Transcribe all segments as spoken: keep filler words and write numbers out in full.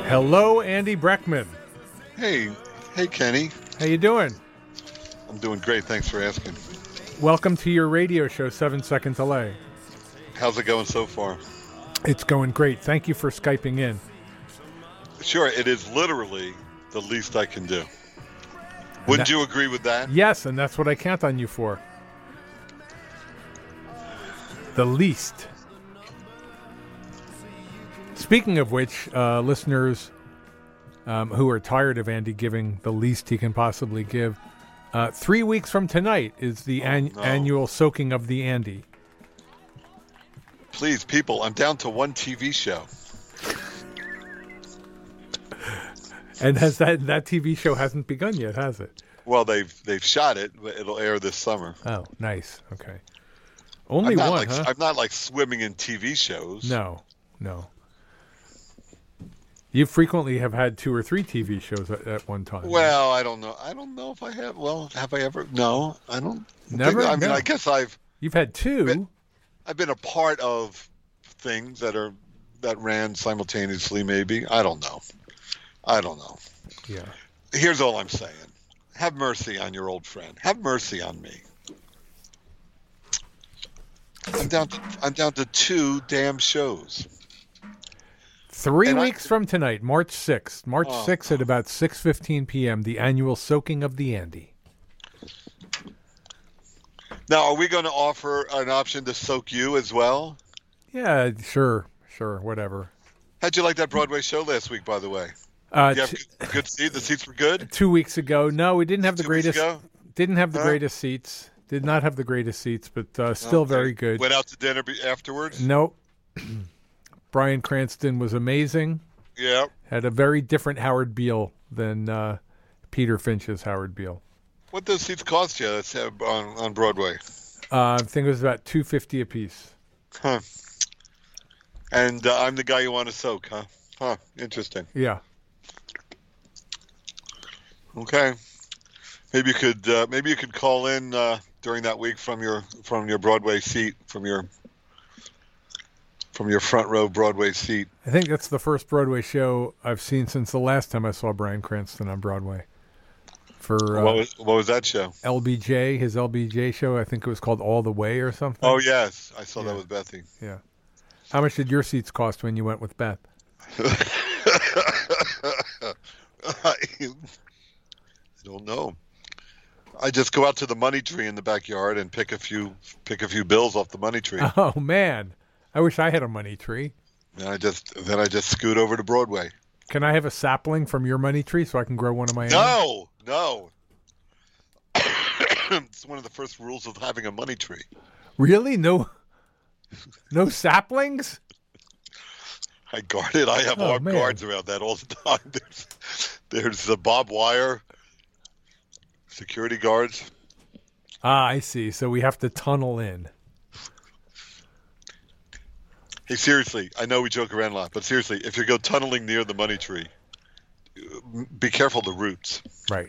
Hello, Andy Breckman. Hey, hey, Kenny. How you doing? I'm doing great. Thanks for asking. Welcome to your radio show, Seven Second Delay. How's it going so far? It's going great. Thank you for Skyping in. Sure, it is literally the least I can do. Wouldn't that, you agree with that? Yes, and that's what I count on you for. The least. Speaking of which, uh, listeners um, who are tired of Andy giving the least he can possibly give, uh, three weeks from tonight is the oh, an- no. annual Soaking of the Andy. Please, people, I'm down to one T V show. And has that that T V show hasn't begun yet, has it? Well, they've they've shot it, but it'll air this summer. Oh, nice. Okay. Only I'm not one, like, huh? I'm not like swimming in T V shows. No, no. You frequently have had two or three T V shows at, at one time. Well, I don't know. I don't know if I have. Well, have I ever? No, I don't. Never. Think, I mean, no. I guess I've. You've had two. Been, I've been a part of things that are that ran simultaneously. Maybe I don't know. I don't know. Yeah. Here's all I'm saying. Have mercy on your old friend. Have mercy on me. I'm down to I'm down to two damn shows. Three and weeks I, from tonight, March sixth. March oh, sixth at about six fifteen p.m., the annual Soaking of the Andy. Now, are we going to offer an option to soak you as well? Yeah, sure. Sure, whatever. How'd you like that Broadway show last week, by the way? Uh, Did you have t- good, good seats? The seats were good? Two weeks ago. No, we didn't have the Two weeks greatest ago? didn't have the Huh? greatest seats. Did not have the greatest seats, but uh, still Okay. very good. Went out to dinner be- afterwards? Nope. Bryan Cranston was amazing. Yeah. Had a very different Howard Beale than uh, Peter Finch's Howard Beale. What those seats cost you that's uh, on, on Broadway? Uh, I think it was about two fifty a piece. Huh. And uh, I'm the guy you want to soak, huh? Huh. Interesting. Yeah. Okay. Maybe you could uh, maybe you could call in uh, during that week from your from your Broadway seat from your from your front row Broadway seat. I think that's the first Broadway show I've seen since the last time I saw Bryan Cranston on Broadway. For uh, what was what was that show? L B J, his L B J show. I think it was called All the Way or something. Oh yes, I saw Yeah. that with Bethy. Yeah. How much did your seats cost when you went with Beth? I don't know. I just go out to the money tree in the backyard and pick a few pick a few bills off the money tree. Oh man, I wish I had a money tree. And I just then I just scoot over to Broadway. Can I have a sapling from your money tree so I can grow one of my own? No, no. It's one of the first rules of having a money tree. Really? No, no saplings? I guard it. I have Oh, armed man. guards around that all the time. There's, there's the barbed wire, security guards. Ah, I see. So we have to tunnel in. Hey, seriously, I know we joke around a lot, but seriously, if you go tunneling near the money tree, be careful of the roots. Right.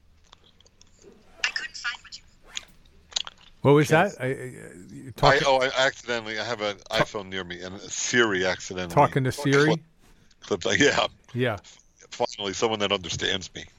What was that? I, I, you I, talking, oh, I accidentally, I have an iPhone near me, and Siri accidentally. talking to Siri? Clipped, like, yeah, Yeah. finally, someone that understands me.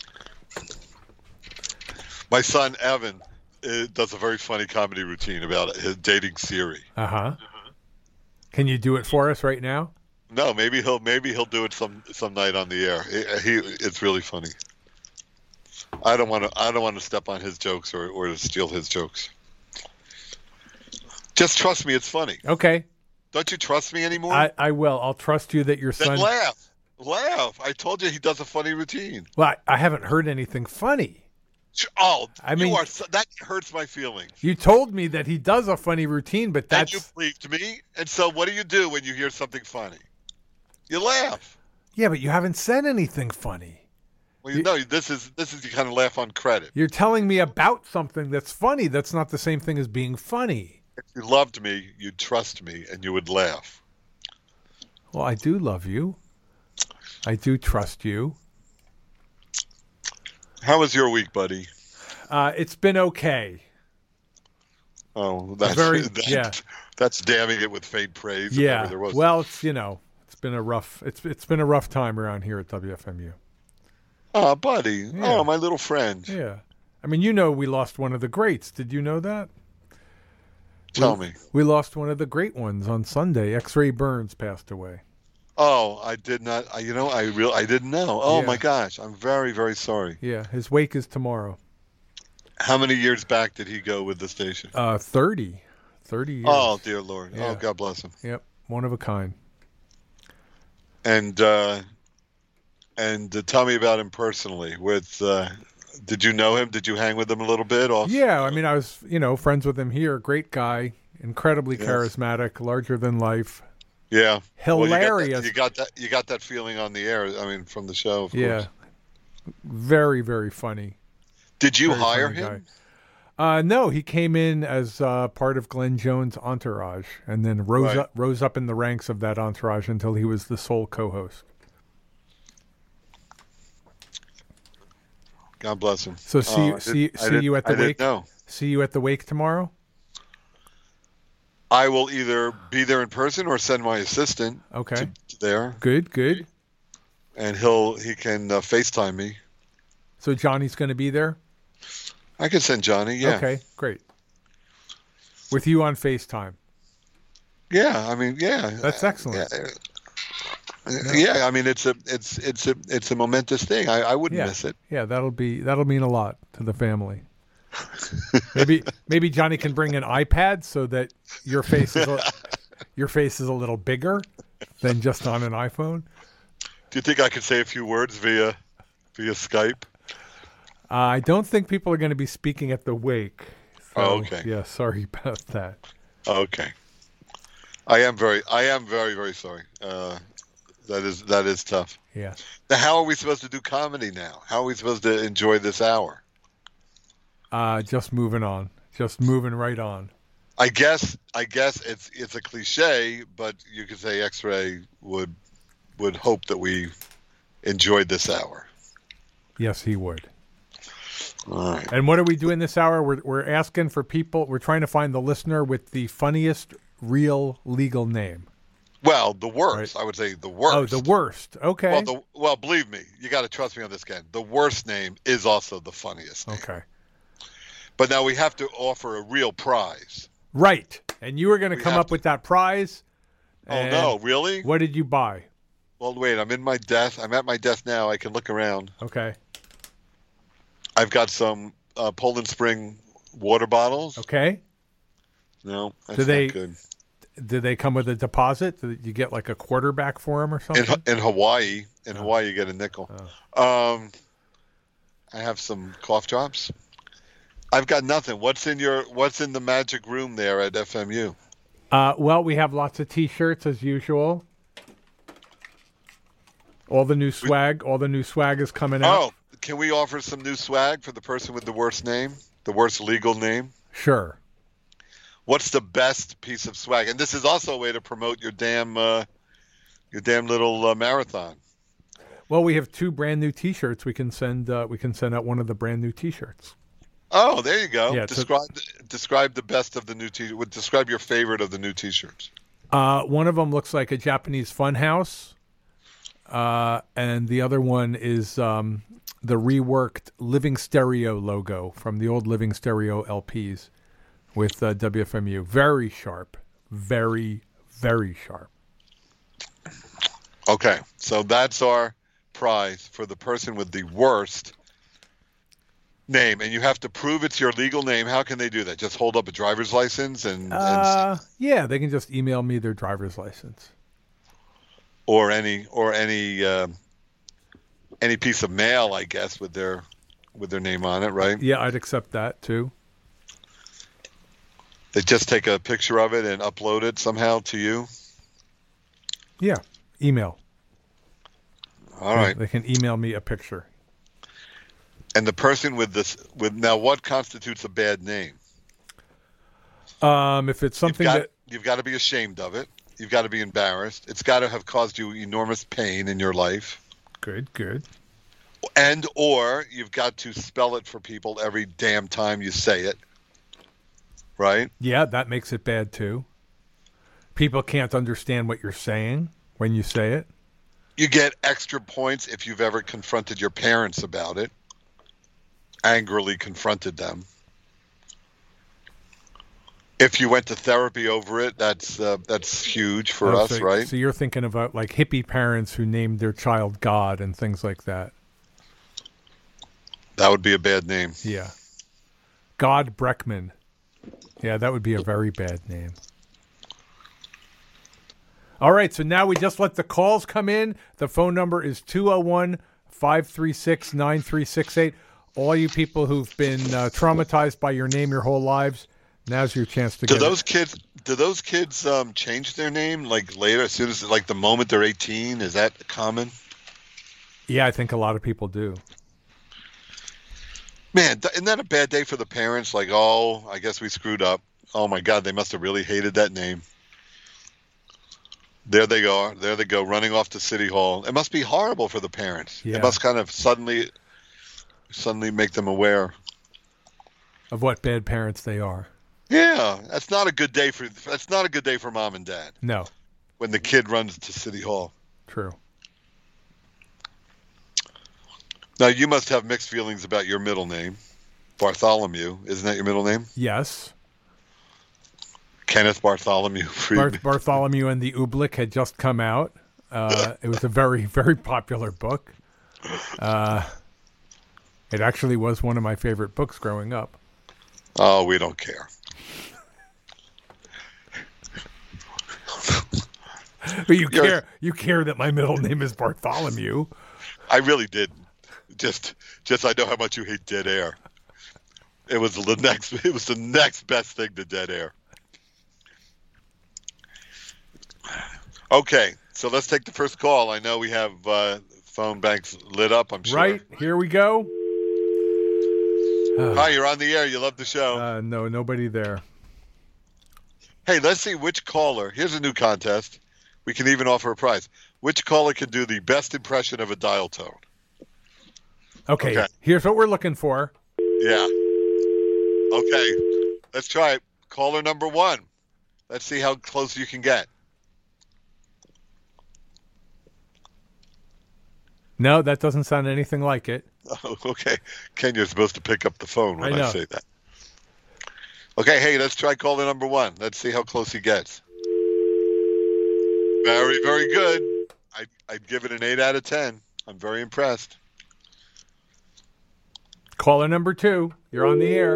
My son, Evan, uh, does a very funny comedy routine about his dating Siri. Uh huh. Can you do it for us right now? No, maybe he'll maybe he'll do it some some night on the air. He, he it's really funny. I don't want to I don't want to step on his jokes or, or to steal his jokes. Just trust me, it's funny. Okay. Don't you trust me anymore? I, I will. I'll trust you that your then son. laugh, laugh. I told you he does a funny routine. Well, I, I haven't heard anything funny. Oh, I mean- you are so, that hurts my feelings. You told me that he does a funny routine, but And that's you believed me. And so, what do you do when you hear something funny? You laugh. yeah, but you haven't said anything funny. Well, you know this is this is you kind of laugh on credit. You're telling me about something that's funny. That's not the same thing as being funny. If you loved me, you'd trust me, and you would laugh. Well, I do love you. I do trust you. How was your week, buddy? Uh, it's been okay. Oh, that's Very- that, yeah. That's damning it with faint praise. if Yeah. ever there was. Well, it's you know, it's been a rough it's it's been a rough time around here at W F M U. Oh, buddy. Yeah. Oh, my little friend. Yeah. I mean, you know we lost one of the greats. Did you know that? Tell we, me. We lost one of the great ones on Sunday. X-Ray Burns passed away. Oh, I did not. I, you know, I real I didn't know. Oh Yeah. my gosh, I'm very very sorry. Yeah, his wake is tomorrow. How many years back did he go with the station? Uh, thirty. thirty years. Oh dear Lord. Yeah. Oh, God bless him. Yep, one of a kind. And uh, and uh, tell me about him personally. With uh, did you know him? Did you hang with him a little bit? Off? Yeah, I mean, I was you know friends with him here. Great guy, incredibly Yes. charismatic, larger than life. Yeah. Hilarious. Well, you, got that, you got that. You got that feeling on the air. I mean, from the show. Of Yeah, course. very very funny. Did you Very hire funny him? guy. Uh, no, he came in as uh, part of Glenn Jones' entourage, and then rose Right. up rose up in the ranks of that entourage until he was the sole co-host. God bless him. So see Oh, you I see didn't- I see didn't- you at the I didn't wake. know. See you at the wake tomorrow. I will either be there in person or send my assistant Okay, to there, good, good. and he'll he can uh, FaceTime me. So Johnny's going to be there. I can send Johnny. Yeah. Okay, great. With you on FaceTime. Yeah. I mean, yeah. That's excellent. Yeah. Yeah. I mean, it's a it's it's a it's a momentous thing. I, I wouldn't Yeah. miss it. Yeah, that'll be that'll mean a lot to the family. maybe maybe Johnny can bring an iPad so that your face is a, your face is a little bigger than just on an iPhone. Do you think I could say a few words via via Skype? Uh, I don't think people are going to be speaking at the wake. So, Oh, okay. Yeah, sorry about that. Okay. I am very I am very very sorry. Uh, that is that is tough. Yeah. Now, how are we supposed to do comedy now? How are we supposed to enjoy this hour? Uh, just moving on. Just moving right on. I guess I guess it's it's a cliche, but you could say X-Ray would would hope that we enjoyed this hour. Yes, he would. All right. And what are we doing this hour? We're we're asking for people. We're trying to find the listener with the funniest real legal name. Well, the worst. I would say the worst. Oh, the worst. Okay. Well, the, well, believe me, you got to trust me on this, Ken. The worst name is also the funniest name. Okay. But now we have to offer a real prize. Right. And you were going to We come have up to. with that prize. Oh and no, really? What did you buy? Well, wait. I'm in my desk. I'm at my desk now. I can look around. Okay. I've got some uh, Poland Spring water bottles. Okay. No, that's Do they- not good. Did they come with a deposit? Did you get like a quarterback for them or In, something? in Hawaii, in Hawaii, you get a nickel. Um, I have some cough drops. I've got nothing. What's in your What's in the magic room there at F M U? Uh, well, we have lots of T-shirts as usual. All the new swag. All the new swag is coming out. Oh, can we offer some new swag for the person with the worst name, the worst legal name? Sure. What's the best piece of swag? And this is also a way to promote your damn, uh, your damn little uh, marathon. Well, we have two brand new T-shirts. We can send. Uh, we can send out one of the brand new T-shirts. Oh, there you go. Yeah, so- describe describe the best of the new t. Describe your favorite of the new T-shirts. Uh, one of them looks like a Japanese funhouse, uh, and the other one is um, the reworked Living Stereo logo from the old Living Stereo L Ps with uh, W F M U. Very sharp, very very sharp. Okay, so that's our prize for the person with the worst name, and you have to prove it's your legal name. How can they do that? Just hold up a driver's license and, Uh, and yeah, they can just email me their driver's license. or any or any uh, any piece of mail, I guess, with their with their name on it, right? Yeah, I'd accept that too. They just take a picture of it and upload it somehow to you. Yeah, email. All right. They can email me a picture. And the person with this with now, what constitutes a bad name? Um, if it's something you've got, that you've got to be ashamed of it. You've got to be embarrassed. It's got to have caused you enormous pain in your life. good, good. And or you've got to spell it for people every damn time you say it. Right? Yeah, that makes it bad too. People can't understand what you're saying when you say it. You get extra points if you've ever confronted your parents about it, angrily confronted them. If you went to therapy over it, that's uh, that's huge for Oh, us, so, right? So you're thinking about like hippie parents who named their child God and things like that. That would be a bad name. Yeah. God Breckman. Yeah, that would be a very bad name. All right, so now we just let the calls come in. The phone number is two oh one, five three six, nine three six eight. All you people who've been uh, traumatized by your name your whole lives, now's your chance to Do get those it. kids do those kids um, change their name like later, as soon as like the moment they're eighteen? Is that common? Yeah, I think a lot of people do. Man, th- isn't that a bad day for the parents? Like, oh, I guess we screwed up. Oh my God, they must have really hated that name. There they are. There they go, running off to City Hall. It must be horrible for the parents. Yeah. It must kind of suddenly, suddenly make them aware Of what bad parents they are. Yeah, that's not a good day for. That's not a good day for mom and dad. No. When the kid runs to City Hall. True. Now you must have mixed feelings about your middle name, Bartholomew. Isn't that your middle name? Yes. Kenneth Bartholomew Friedman. Bar- Bartholomew and the Oobleck had just come out. Uh, it was a very, very popular book. Uh, it actually was one of my favorite books growing up. Oh, we don't care. But you You're- care. You care that my middle name is Bartholomew. I really didn't. Just, just I know how much you hate dead air. It was the next. It was the next best thing to dead air. Okay, so let's take the first call. I know we have uh, phone banks lit up. I'm sure. Right, here we go. Hi, you're on the air. You love the show. Uh, no, nobody there. Hey, let's see which caller. Here's a new contest. We can even offer a prize. Which caller can do the best impression of a dial tone? Okay, Okay. here's what we're looking for. Yeah. Okay, let's try it. Caller number one. Let's see how close you can get. No, that doesn't sound anything like it. Oh, okay. Ken, you're supposed to pick up the phone when I I, know. say that. Okay, hey, let's try caller number one. Let's see how close he gets. Very, very good. I, I'd give it an eight out of ten. I'm very impressed. Caller number two, you're on the air.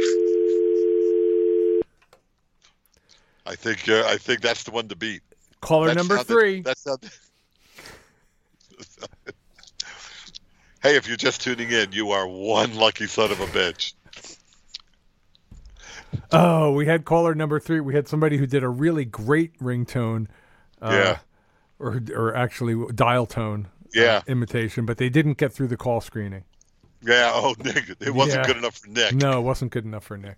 I think uh, I think that's the one to beat. Caller That number sounded- three. That sounded- Hey, if you're just tuning in, you are one lucky son of a bitch. Oh, we had caller number three. We had somebody who did a really great ringtone. Uh, Yeah. Or, or actually dial tone uh, Yeah. imitation, but they didn't get through the call screening. Yeah, oh, Nick. It wasn't Yeah. good enough for Nick. No, it wasn't good enough for Nick.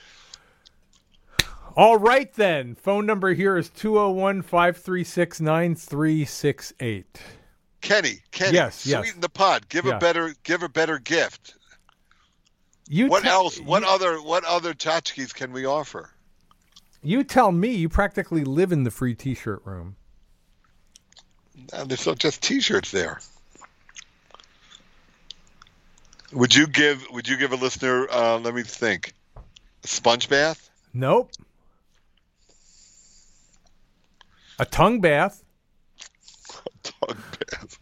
All right, then. Phone number here is two oh one, five three six, nine three six eight. Kenny, Kenny, Yes, yes. sweeten the pot. Give Yeah. a better give a better gift. You What te- else? What you, other what other tchotchkes can we offer? You tell me. You practically live in the free T-shirt room. Uh, there's not just T-shirts there. Would you give Would you give a listener? Uh, let me think. A sponge bath? Nope. A tongue bath. Tongue bath.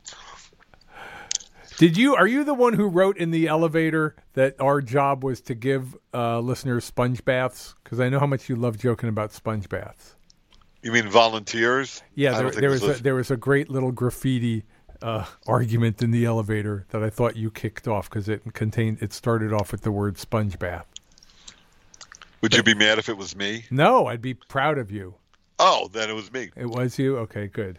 Did you? Are you the one who wrote in the elevator that our job was to give uh, listeners sponge baths? Because I know how much you love joking about sponge baths. You mean volunteers? Yeah, I there, don't think there it was a, listed. there was a great little graffiti uh, argument in the elevator that I thought you kicked off because it contained. It started off with the word sponge bath. Would you be mad if it was me? No, I'd be proud of you. Oh, then it was me. It was you. Okay, good.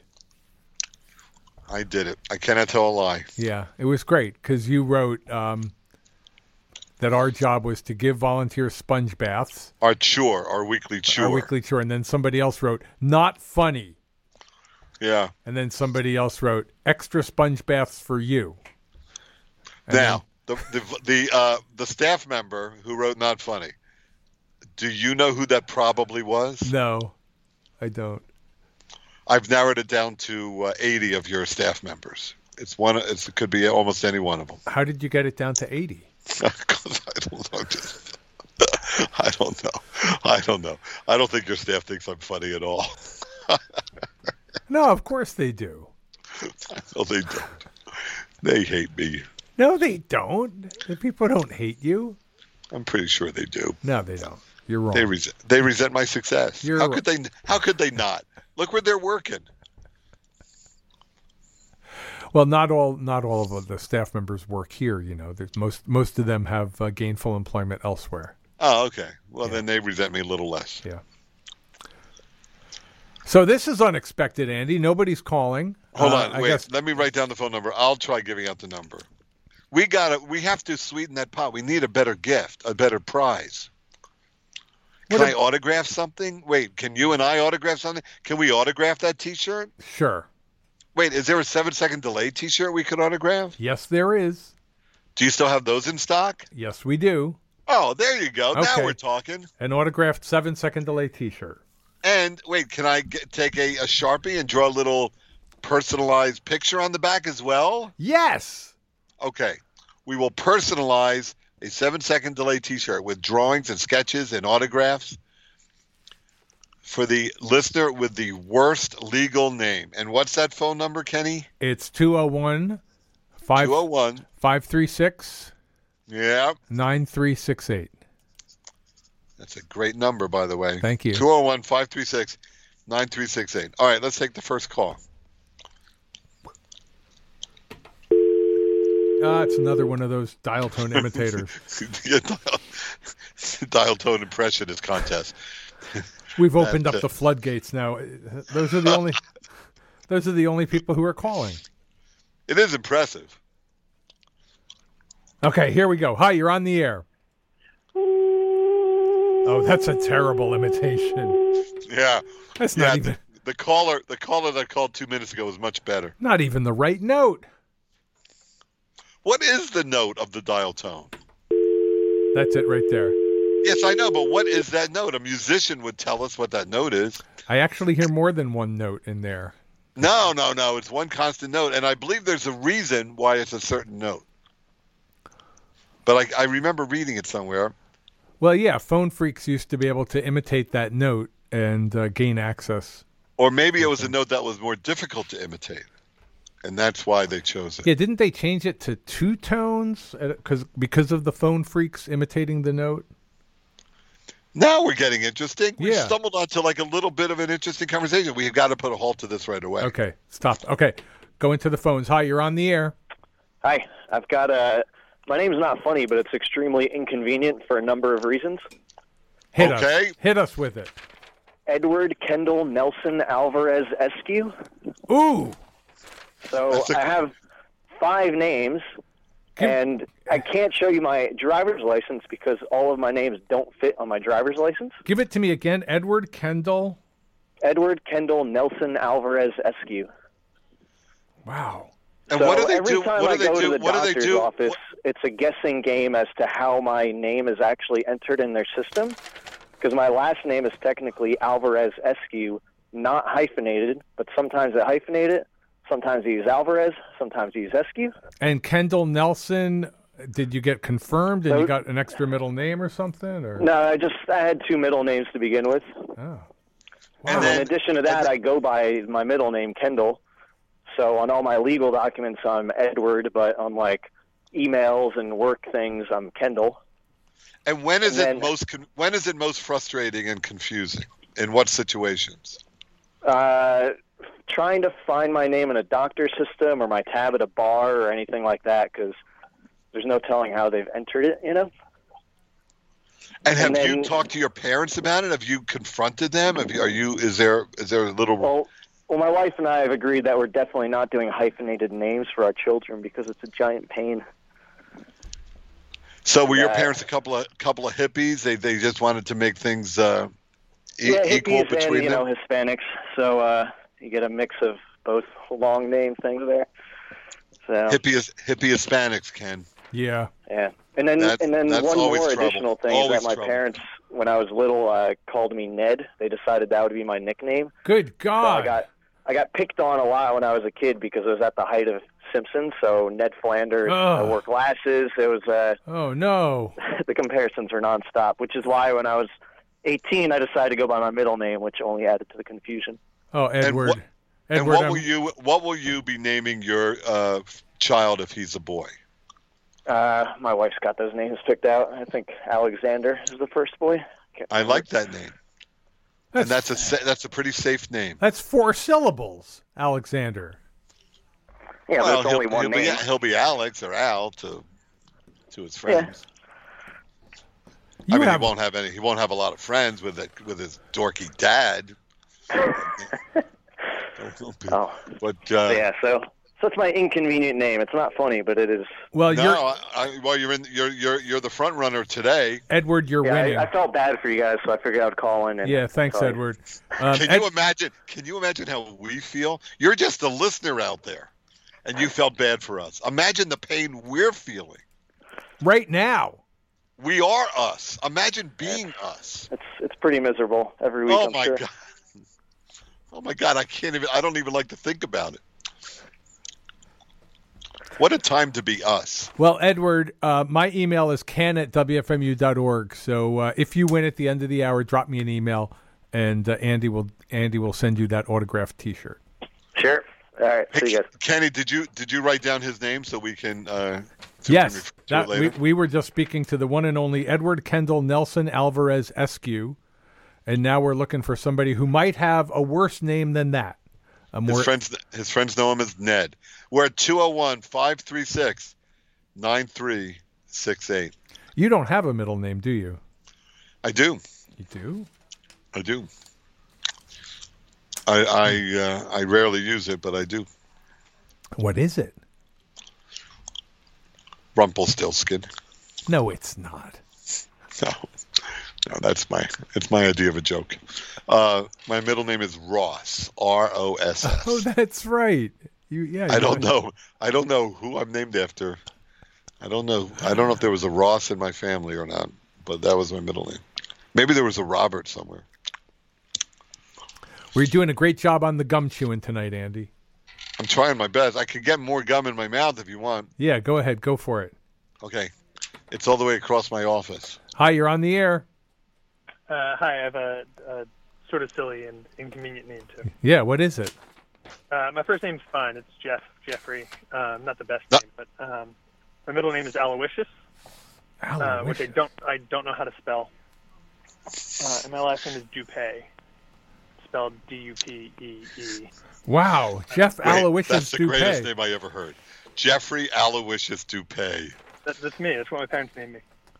I did it. I cannot tell a lie. Yeah, it was great because you wrote um, that our job was to give volunteers sponge baths. Our chore, our weekly chore. Our weekly chore. And then somebody else wrote, not funny. Yeah. And then somebody else wrote, extra sponge baths for you. And Now, the the the uh, the staff member who wrote "not funny." Do you know who that probably was? then- no, I don't. I've narrowed it down to uh, eighty of your staff members. It's one. It's, it could be almost any one of them. How did you get it down to eighty? Because I don't know. Just, I don't know. I don't know. I don't think your staff thinks I'm funny at all. No, of course they do. No, they don't. They hate me. No, they don't. The people don't hate you. I'm pretty sure they do. No, they don't. You're wrong. They resent. They resent my success. You're how wrong. could they? How could they not? Look where they're working. Well, not all not all of the staff members work here. You know, there's most most of them have uh, gainful employment elsewhere. Oh, okay. Well, Yeah. then they resent me a little less. Yeah. So this is unexpected, Andy. Nobody's calling. Hold Uh, on. I Wait. guess- Let me write down the phone number. I'll try giving out the number. We got to We have to sweeten that pot. We need a better gift, a better prize. Can What I a- autograph something? Wait. Can you and I autograph something? Can we autograph that T-shirt? Sure. Wait. Is there a seven-second delay T-shirt we could autograph? Yes, there is. Do you still have those in stock? Yes, we do. Oh, there you go. Now Okay. we're talking. An autographed seven-second delay T-shirt. And wait, can I get, take a, a Sharpie and draw a little personalized picture on the back as well? Yes. Okay. We will personalize a seven-second delay T-shirt with drawings and sketches and autographs for the listener with the worst legal name. And what's that phone number, Kenny? It's two oh one, five two oh one. three six, Yeah. nine three six eight. That's a great number, by the way. Thank you. two oh one, five three six, nine three six eight. All right, let's take the first call. Ah, it's another one of those dial tone imitators. Dial tone impressionist contest. We've opened That, up uh, the floodgates now. Those are the only those are the only people who are calling. It is impressive. Okay, here we go. Hi, you're on the air. Oh, that's a terrible imitation. Yeah. That's Yeah, not even the caller the caller that called two minutes ago was much better. not even the right note. What is the note of the dial tone? That's it right there. Yes, I know, but what is that note? A musician would tell us what that note is. I actually hear more than one note in there. No, no, no. It's one constant note, and I believe there's a reason why it's a certain note. But I, I remember reading it somewhere. Well, yeah, phone freaks used to be able to imitate that note and uh, gain access. Or maybe it was a note that was more difficult to imitate, and that's why they chose it. Yeah, didn't they change it to two tones because because of the phone freaks imitating the note? Now we're getting interesting. We Yeah. stumbled onto like a little bit of an interesting conversation. We've got to put a halt to this right away. Okay, stop. Okay, go into the phones. Hi, you're on the air. Hi, I've got a. My name's not funny, but it's extremely inconvenient for a number of reasons. Hit Okay. us. Hit us with it. Edward Kendall Nelson Alvarez Eskew. Ooh. So That's a- I have five names, Can- and I can't show you my driver's license because all of my names don't fit on my driver's license. Give it to me again. Edward Kendall. Edward Kendall Nelson Alvarez Eskew. Wow. And so what do they every do? time What I do they go do? to the What do they doctor's do? office, it's a guessing game as to how my name is actually entered in their system. Because my last name is technically Alvarez Eskew, not hyphenated, but sometimes they hyphenate it. Sometimes they use Alvarez, sometimes they use Eskew. And Kendall Nelson, did you get confirmed and you So- got an extra middle name or something? Or No, I just I had two middle names to begin with. Oh. And in then- addition to that, I go by my middle name, Kendall. So on all my legal documents, I'm Edward, but on like emails and work things, I'm Kendall. And when is And it then- most con- when is it most frustrating and confusing? In what situations? Uh, trying to find my name in a doctor system or my tab at a bar or anything like that, because there's no telling how they've entered it, you know? And have And you then- talked to your parents about it? Have you confronted them? Have you, are you? Is there? Is there a little? Well, well, my wife and I have agreed that we're definitely not doing hyphenated names for our children because it's a giant pain. So were your Yeah. parents a couple of couple of hippies? They they just wanted to make things uh, e- yeah, equal hippies between and, you them. know, Hispanics. So uh, you get a mix of both long name things there. So Hippie hippie Hispanics, Ken. Yeah. yeah, and then That's- and then that's one always more trouble. additional thing is Always that my trouble. parents, when I was little, uh, called me Ned. They decided that would be my nickname. Good So I God. got I got picked on a lot when I was a kid because it was at the height of Simpsons. So Ned Flanders, I Ugh. wore glasses. It was uh, Oh, no. the comparisons were nonstop, which is why when I was eighteen, I decided to go by my middle name, which only added to the confusion. Oh, Edward. what- Edward, and what I'm- will you what will you be naming your uh, child if he's a boy? Uh, my wife's got those names picked out. I think Alexander is the first boy. Can't I remember. like that name, and that's a sa- that's a pretty safe name. That's four syllables, Alexander. Yeah, Well, but it's only he'll, one he'll name. be he'll be Alex or Al to to his friends. You I mean, have, he won't have any. He won't have a lot of friends with it with his dorky dad. Oh, But so uh, yeah. So, so it's my inconvenient name. It's not funny, but it is. well, no, you're, I, I, well, you're in. You're you're you're the front runner today. Edward, you're Yeah, winning. I, I felt bad for you guys, so I figured I'd call in. And yeah, thanks, sorry. Edward. Um, Can Ed- you imagine? Can you imagine how we feel? You're just a listener out there, and you felt bad for us. Imagine the pain we're feeling. right now. We are us. Imagine being us. It's it's pretty miserable every week. Oh I'm my sure. god. Oh my god, I can't even I don't even like to think about it. What a time to be us. Well, Edward, uh, my email is can at w f m u dot org. So uh, if you win at the end of the hour, drop me an email, and uh, Andy will Andy will send you that autographed T-shirt. Sure. All right. Hey, See you guys. Kenny, did you did you write down his name so we can uh so we can Yes, refer to that, it we, later? we were just speaking to the one and only Edward Kendall Nelson Alvarez Eskew, and now we're looking for somebody who might have a worse name than that. A more His friends his friends know him as Ned. We're at two oh one, five three six, nine three six eight. You don't have a middle name, do you? I do. You do? I do. I I uh, I rarely use it, but I do. What is it? Rumpelstiltskin. No, it's not. No, no, that's my it's my idea of a joke. Uh, my middle name is Ross. R O S S. Oh, that's right. You yeah. I you don't went- know. I don't know who I'm named after. I don't know. I don't know if there was a Ross in my family or not, but that was my middle name. Maybe there was a Robert somewhere. We're doing a great job on the gum chewing tonight, Andy. I'm trying my best. I could get more gum in my mouth if you want. Yeah, go ahead. Go for it. Okay. It's all the way across my office. Hi, you're on the air. Uh, hi, I have a, a sort of silly and inconvenient name too. Yeah, what is it? Uh, my first name's fine. It's Jeff, Jeffrey. Um, not the best No. name, but um, my middle name is Aloysius, uh, which I Aloysius. don't I don't know how to spell. Uh, and my last name is Dupay, spelled D U P E E. Wow, Jeff Wait, Aloysius that's the greatest Dupay. name I ever heard. Jeffrey Aloysius Dupay. That, that's me. That's what my parents named me.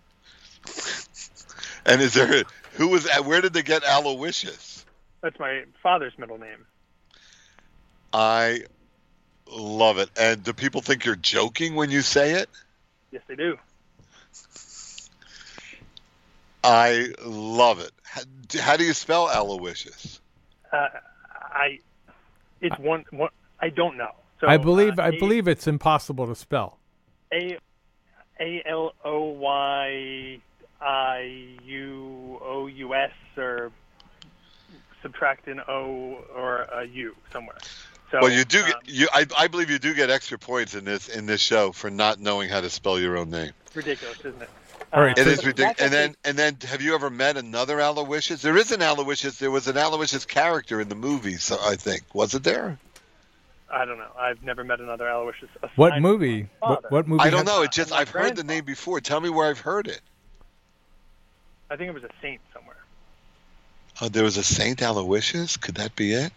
And is there who was where did they get Aloysius? That's my father's middle name. I love it. And do people think you're joking when you say it? Yes, they do. I love it. How, how do you spell Aloysius? Uh, I it's one one. I don't know. So I believe uh, I A- believe it's impossible to spell. A A L O Y I U O U S or subtract an O or a U somewhere. So, Well, you do get um, you. I, I believe you do get extra points in this in this show for not knowing how to spell your own name. ridiculous, isn't it? All right, Uh, It So- is ridiculous. And then and then, have you ever met another Aloysius? There is an Aloysius. There was an Aloysius character in the movies. I think was it there? I don't know. I've never met another Aloysius. aside What from movie? my What, father. what movie? I don't has- know. It just my I've heard the grandfather. name before. Tell me where I've heard it. I think it was a saint somewhere. Oh, there was a Saint Aloysius. Could that be it?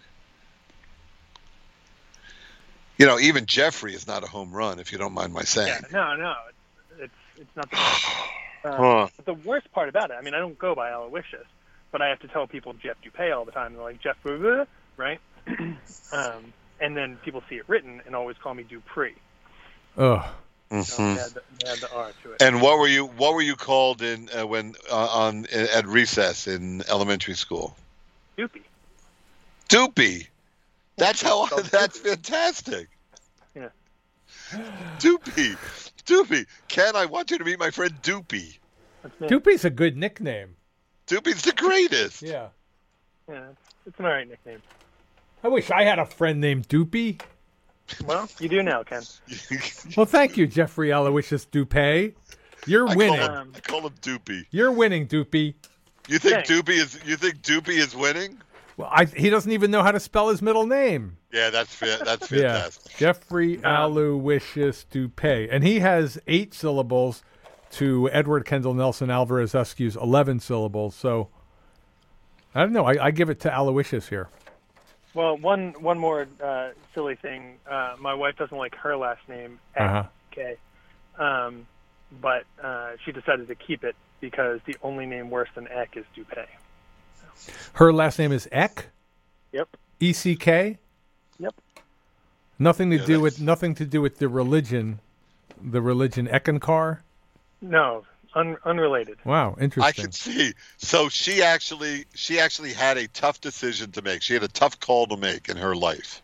You know, even Jeffrey is not a home run, if you don't mind my saying. Yeah, no, no, it's it's, it's not the best. Uh, Huh. But the worst part about it, I mean, I don't go by Aloysius, but I have to tell people Jeff Dupay all the time. They're like, Jeff, blah, blah, right? um, and then people see it written and always call me Dupree. Ugh. So Mhm. they, add the, they add the R to it. And what were you what were you called in uh, when uh, on at recess in elementary school? Doopy. Doopy. That's how. That's fantastic. Yeah. Doopy. Doopy. Ken, I want you to meet my friend Doopy. That's me. Doopy's a good nickname. Doopy's the greatest. Yeah. Yeah, it's, it's an alright nickname. I wish I had a friend named Doopy. Well, you do now, Ken. Well, thank you, Jeffrey Aloysius Dupay. You're I winning. Call him, I call him Doopy. You're winning, Doopy. You think Thanks. Doopy is? You think Doopy is winning? Well, I, he doesn't even know how to spell his middle name. Yeah, that's fa- that's Yeah, fantastic. Jeffrey Aloysius Dupay, and he has eight syllables to Edward Kendall Nelson Alvarez Esquew's eleven syllables. So I don't know. I, I give it to Aloysius here. Well, one one more uh, silly thing. Uh, my wife doesn't like her last name, Uh-huh. okay, um, but uh, she decided to keep it because the only name worse than Eck is Dupay. Her last name is Eck. Yep. E C K. Yep. Nothing to Yeah, do with that's- nothing to do with the religion, the religion Eckankar. No, un- unrelated. Wow, I interesting. can see. So she actually she actually had a tough decision to make. She had a tough call to make in her life.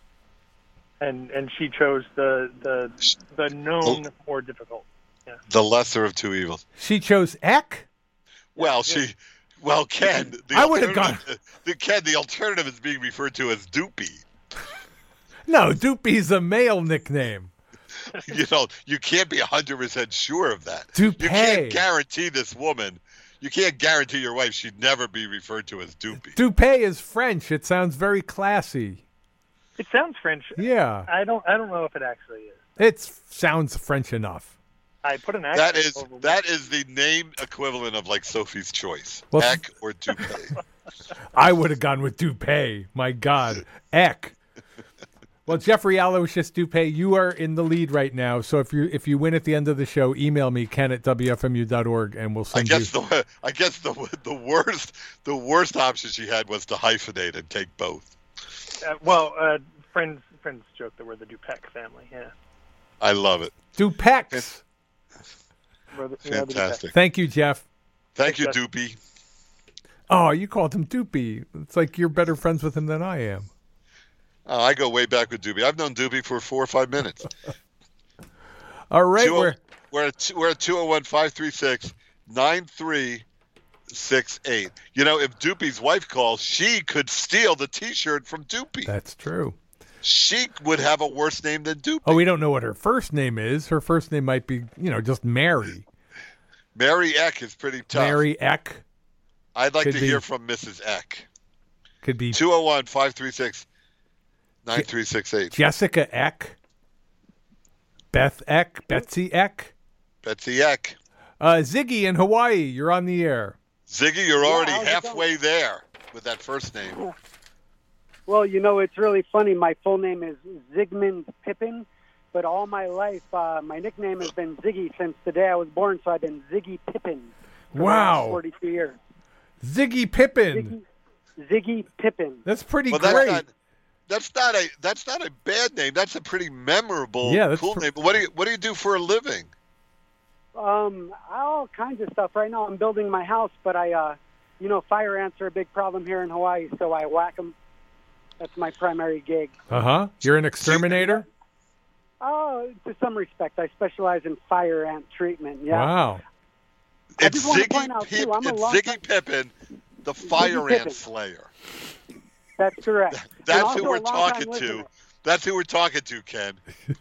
And and she chose the the the known more difficult. The lesser of two evils. She chose Eck. Well, she, well, Ken, the I would've alternative- The Ken, the alternative is being referred to as Doopy. No, Doopy's a male nickname. You know, you can't be a hundred percent sure of that. Dupay. You can't guarantee this woman. You can't guarantee your wife she'd never be referred to as Doopy. Dupay is French. It sounds very classy. It sounds French. Yeah, I don't I don't know if it actually is. it sounds French enough. I put an accent That is over that is the name equivalent of like Sophie's Choice, Well- Eck or Dupay. I would have gone with Dupay. My God, Eck. Well, Jeffrey Aloysius Dupay, you are in the lead right now. So if you if you win at the end of the show, email me Ken at W F M U dot org, and we'll I send you. guess the I guess the the worst the worst option she had was to hyphenate and take both. Uh, well, uh, friends friends joke that we're the Dupec family. Yeah. I love it. Dupex. We're the, we are the Dupec. Fantastic. Thank you, Jeff. Thank you, Thanks, Jeff. Doopy. Oh, you called him Doopy. It's like you're better friends with him than I am. Oh, I go way back with Doopy. I've known Doopy for four or five minutes. All right, Two oh- we're We're at we're at two oh one, five three six, nine three six eight. You know, if Doopy's wife calls, she could steal the T-shirt from Doopy. that's true. She would have a worse name than Doopy. Oh, we don't know what her first name is. Her first name might be, you know, just Mary. Mary Eck is pretty tough. Mary Eck. I'd like could to be. hear from Missus Eck. Could be two oh one, five three six, nine three six eight. Jessica Eck. Beth Eck. Betsy Eck. Betsy Eck. Uh, Ziggy in Hawaii. You're on the air. Ziggy, you're already how's it halfway there with that first name. Well, you know, it's really funny. My full name is Zygmunt Pippin, but all my life, uh, my nickname has been Ziggy since the day I was born, so I've been Ziggy Pippin for the last Wow. forty-two years. Ziggy Pippin. Ziggy, Ziggy Pippin. That's pretty Well, that's great. not that's not a that's not a bad name. That's a pretty memorable, Yeah, that's cool pr- name. But what do you what do you do for a living? Um, all kinds of stuff. Right now I'm building my house, but I, uh, you know, fire ants are a big problem here in Hawaii, so I whack them. That's my primary gig. Uh huh. You're an exterminator? Oh, to some respect, I specialize in fire ant treatment. Yeah. Wow. I It's just want to Ziggy point out, Pip, too, I'm a it's long Ziggy time- Pippin, the fire Pippin. ant slayer. That's correct. And That's also who a we're longtime talking to. listener. That's who we're talking to, Ken.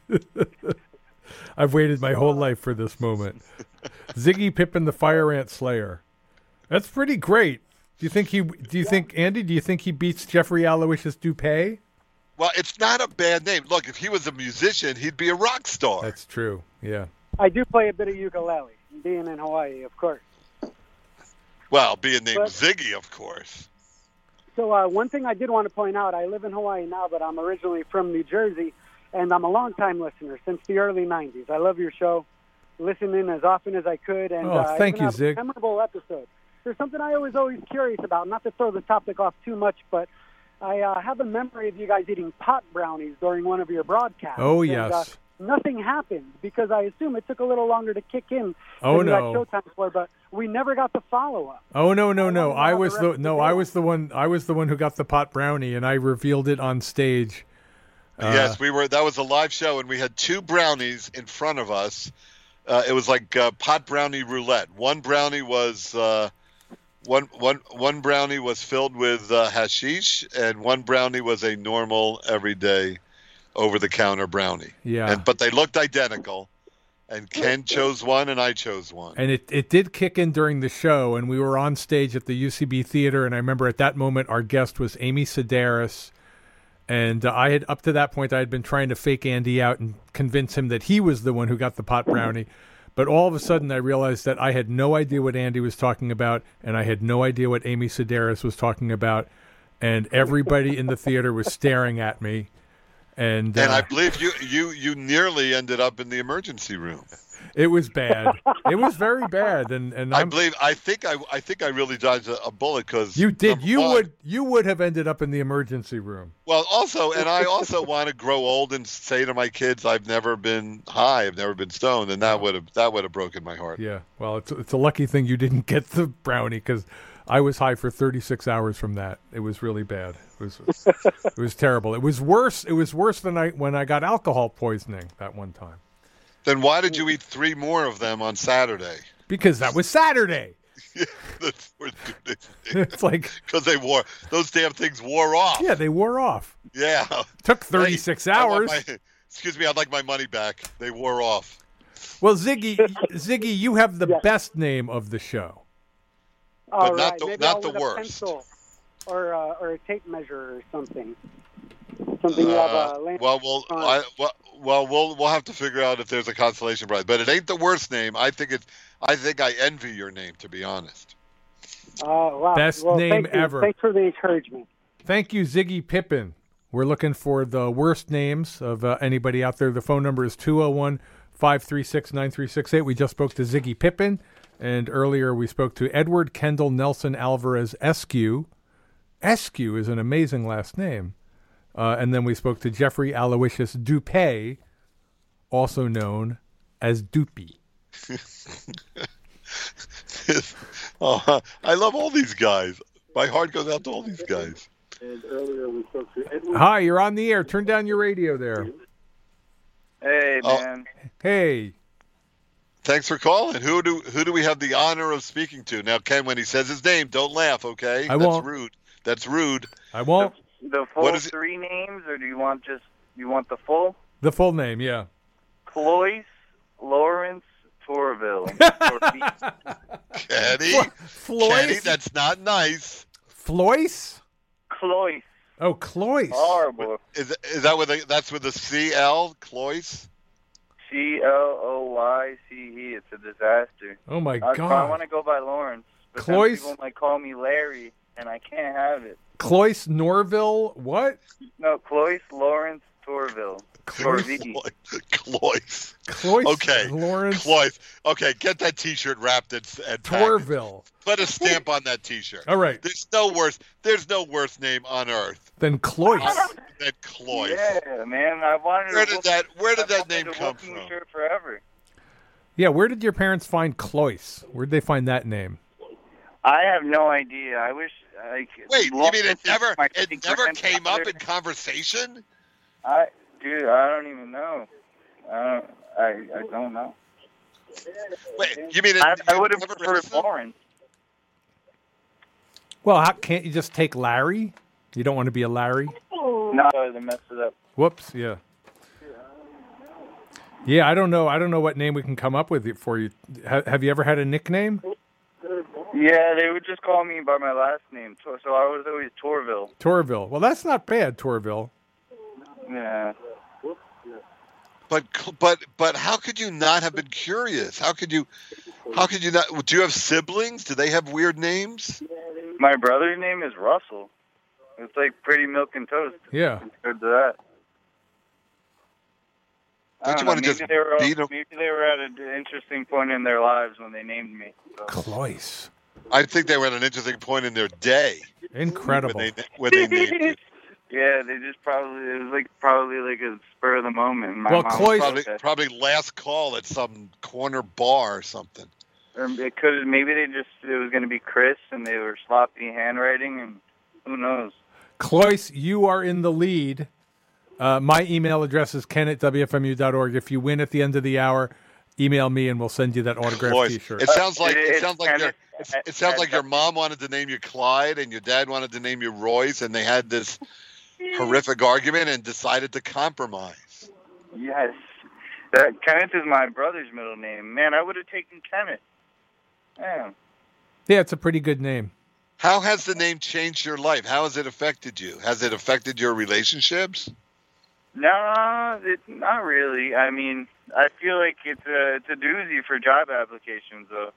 I've waited my whole life for this moment. Ziggy Pippin, the fire ant slayer. That's pretty great. Do you think he? Do you think Andy? Do you think he beats Jeffrey Aloysius Dupay? Well, it's not a bad name. Look, if he was a musician, he'd be a rock star. That's true. Yeah. I do play a bit of ukulele, being in Hawaii, of course. Well, being named But- Ziggy, of course. So uh, one thing I did want to point out, I live in Hawaii now, but I'm originally from New Jersey, and I'm a longtime listener since the early nineties. I love your show, listen in as often as I could, and Oh, uh, thank even you, have Zig. a memorable episode. There's something I was always curious about, not to throw the topic off too much, but I uh, have a memory of you guys eating pot brownies during one of your broadcasts. Oh, and, yes. uh, nothing happened because I assume it took a little longer to kick in Oh, than no. you got Showtime for, but we never got the follow-up. Oh no no I no! wanna know I how was the the rest of no. the I day was the one. I was the one who got the pot brownie, and I revealed it on stage. Uh, yes, we were. That was a live show, and we had two brownies in front of us. Uh, it was like uh, pot brownie roulette. One brownie was uh, One, one, one brownie was filled with uh, hashish, and one brownie was a normal, everyday, over-the-counter brownie. Yeah. And, but they looked identical, and Ken chose one, and I chose one. And it, it did kick in during the show, and we were on stage at the U C B Theater, and I remember at that moment our guest was Amy Sedaris, and uh, I had, up to that point, I had been trying to fake Andy out and convince him that he was the one who got the pot brownie. But all of a sudden, I realized that I had no idea what Andy was talking about, and I had no idea what Amy Sedaris was talking about, and everybody in the theater was staring at me. And, uh, and I believe you, you, you nearly ended up in the emergency room. It was bad. It was very bad, and and I I'm, believe I think I I think I really dodged a, a bullet because you did. You one, would you would have ended up in the emergency room. Well, also, and I also want to grow old and say to my kids, I've never been high, I've never been stoned, and that would have that would have broken my heart. Yeah. Well, it's it's a lucky thing you didn't get the brownie because I was high for thirty-six hours from that. It was really bad. It was it was terrible. It was worse. It was worse than I when I got alcohol poisoning that one time. Then why did you eat three more of them on Saturday? Because that was Saturday. It's like because they wore those damn things wore off. Yeah, they wore off. Yeah, took thirty-six hey, hours. My, excuse me, I'd like my money back. They wore off. Well, Ziggy, Ziggy, you have the yes. best name of the show, All but not right. the Maybe not I'll the with worst. A pencil or uh, or a tape measure or something. Something you have uh, a well, we'll, I, well, well, we'll we'll have to figure out if there's a consolation prize. But it ain't the worst name. I think it. I think I envy your name, to be honest. Uh, wow. Best well, name thank you. ever. Thanks for the encouragement. Thank you, Ziggy Pippin. We're looking for the worst names of uh, anybody out there. The phone number is two oh one, five three six, nine three six eight. We just spoke to Ziggy Pippin, and earlier we spoke to Edward Kendall Nelson Alvarez Eskew. Eskew is an amazing last name. Uh, and then we spoke to Jeffrey Aloysius Dupay, also known as Doopy. Oh, I love all these guys. My heart goes out to all these guys. And earlier we spoke to Edward. Hi, you're on the air. Turn down your radio there. Hey, man. Oh. Hey. Thanks for calling. Who do who do we have the honor of speaking to? Now, Ken, when he says his name, don't laugh, okay? I That's won't. rude. That's rude. I won't. The, the full What is it? three names, or do you want just you want the full? The full name, yeah. Cloyce Lawrence Torville. Kenny, Floyce? Kenny, that's not nice. Floyce? Cloyce. Oh, Cloyce. Horrible. Is is that with a, that's with a C L Cloyce? C L O Y C E. It's a disaster. Oh my I, God. I want to go by Lawrence, but Cloyce? then people might call me Larry, and I can't have it. Cloyce Norville, what? No, Cloyce Lawrence Torville. Torville. Cloyce. Cloyce Okay. Lawrence Cloyce. Okay, get that T-shirt wrapped and, and packaged. Torville. Put a stamp on that T-shirt. All right. There's no worse. There's no worse name on earth Then Cloyce. than Cloyce. Yeah, man. I wanted. Where a did Wolf- that Where did I that name wanted a come Wolfing from? Shirt forever. Yeah, where did your parents find Cloyce? Where did they find that name? I have no idea. I wish. I could- Wait, you Lawrence mean it is never my it great never came up grandfather. in conversation? I, dude, I don't even know. I don't. I, I don't know. Wait, you mean it, I, I you would have never preferred listened? Lawrence. Well, how, can't you just take Larry? You don't want to be a Larry? No, they messed it up. Whoops, yeah. Yeah, I don't know. I don't know what name we can come up with for you. Ha- have you ever had a nickname? Yeah, they would just call me by my last name, so so I was always Torville. Torville. Well, that's not bad, Torville. Yeah. But but but how could you not have been curious? How could you how could you not? Do you have siblings? Do they have weird names? My brother's name is Russell. It's like Pretty Milk and Toast. Yeah. Compared to that. I Don't you don't want to know, just maybe they were, beat 'em? Maybe they were at an interesting point in their lives when they named me. So. Cloyce. I think they were at an interesting point in their day Incredible. when they when they named it. Yeah, they just probably it was like probably like a spur of the moment. My Well, mom Cloyce- was Probably okay. probably last call at some corner bar or something. Or it could maybe they just it was going to be Chris and they were sloppy handwriting and who knows. Cloyce, you are in the lead. Uh, my email address is ken at w f m u dot org. If you win at the end of the hour, email me and we'll send you that autographed Cloyce. T-shirt. It sounds like It- it it's sounds like Kenneth you're It's, it sounds like your mom wanted to name you Clyde and your dad wanted to name you Royce, and they had this horrific argument and decided to compromise. Yes. Uh, Kenneth is my brother's middle name. Man, I would have taken Kenneth. Yeah. Yeah, it's a pretty good name. How has the name changed your life? How has it affected you? Has it affected your relationships? No, it's not really. I mean, I feel like it's a it's a doozy for job applications, though.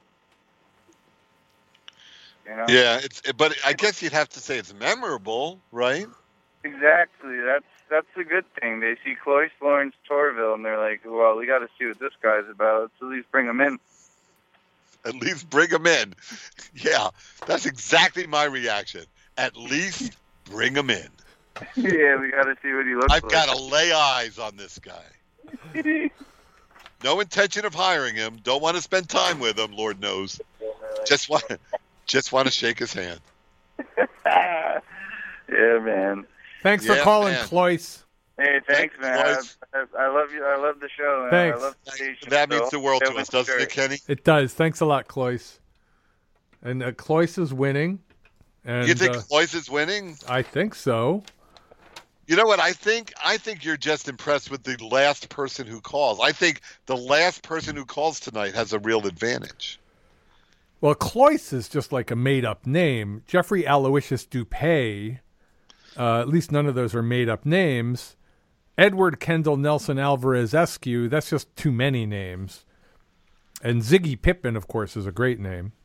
You know? Yeah, it's but I guess you'd have to say it's memorable, right? Exactly. That's that's a good thing. They see Cloyce Lawrence Torville, and they're like, "Well, we got to see what this guy's about. Let's at least bring him in." At least bring him in. Yeah, that's exactly my reaction. At least bring him in. Yeah, we got to see what he looks I've like. got to lay eyes on this guy. No intention of hiring him. Don't want to spend time with him, Lord knows. Just want, just want to shake his hand. Yeah, man. Thanks for Yeah, calling, man. Cloyce. Hey, thanks, Thanks, man. I, Cloyce. I, I love you. I love the show. Man. Thanks. I love the station. That means so the world to yeah, us, doesn't sure. it, Kenny? It does. Thanks a lot, Cloyce. And uh, Cloyce is winning. And You think uh, Cloyce is winning? I think so. You know what I think? I think you're just impressed with the last person who calls. I think the last person who calls tonight has a real advantage. Well, Cloyce is just like a made-up name. Jeffrey Aloysius Dupay, uh, at least none of those are made-up names. Edward Kendall Nelson Alvarez Eskew, that's just too many names. And Ziggy Pippin, of course, is a great name.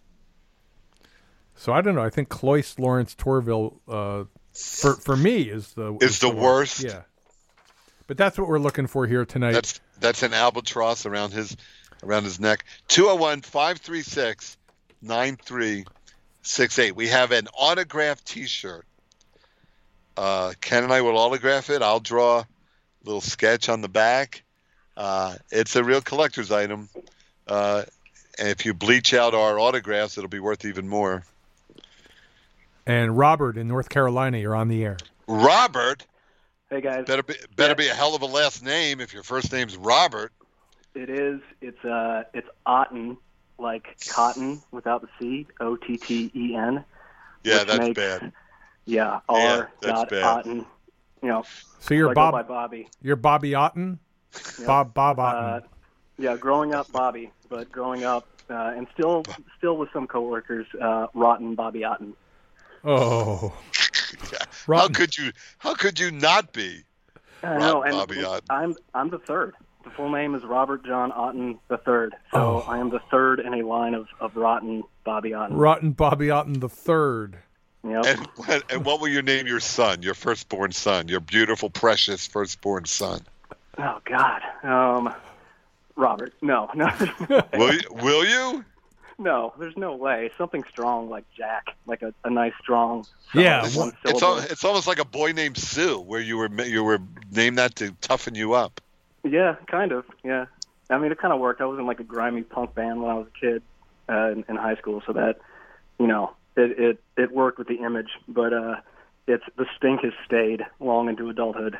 So I don't know. I think Cloyce Lawrence Torville, uh, for for me, is the Is the worst? Yeah. But that's what we're looking for here tonight. That's that's an albatross around his around his neck. two oh one, five three six, nine three six eight. We have an autographed T-shirt. Uh, Ken and I will autograph it. I'll draw a little sketch on the back. Uh, it's a real collector's item. Uh, and if you bleach out our autographs, it'll be worth even more. And Robert in North Carolina, you're on the air. Robert, Hey guys, better be better Yeah. be a hell of a last name if your first name's Robert. it is. It's uh, it's Otten, like cotton without the C, O T T E N. Yeah, Which that's makes- bad. Yeah, Yeah, R that's dot bad. Otten. You know, So you're I go by Bob. Bobby. You're Bobby Otten. Yep. Bob Bob Uh, Otten. yeah, growing up Bobby, but growing up uh, and still still with some coworkers, uh, rotten Bobby Otten. Oh, Yeah. How Rotten. could you? How could you not be? I know, Rotten and Bobby Otten. I'm I'm the third. The full name is Robert John Otten the third. So Oh. I am the third in a line of, of rotten Bobby Otten. Rotten Bobby Otten the third. Yep. And what, and what will you name your son? Your firstborn son, your beautiful, precious firstborn son. Oh God, um, Robert. No, no, Will you? Will you? no. There's no way. Something strong like Jack, like a, a nice strong. Yeah, solid well, one It's syllable. al- it's almost like a boy named Sue, where you were you were named that to toughen you up. Yeah, kind of. Yeah. I mean, it kind of worked. I was in like a grimy punk band when I was a kid uh, in, in high school, so that you know it, it it worked with the image. But uh, it's the stink has stayed long into adulthood.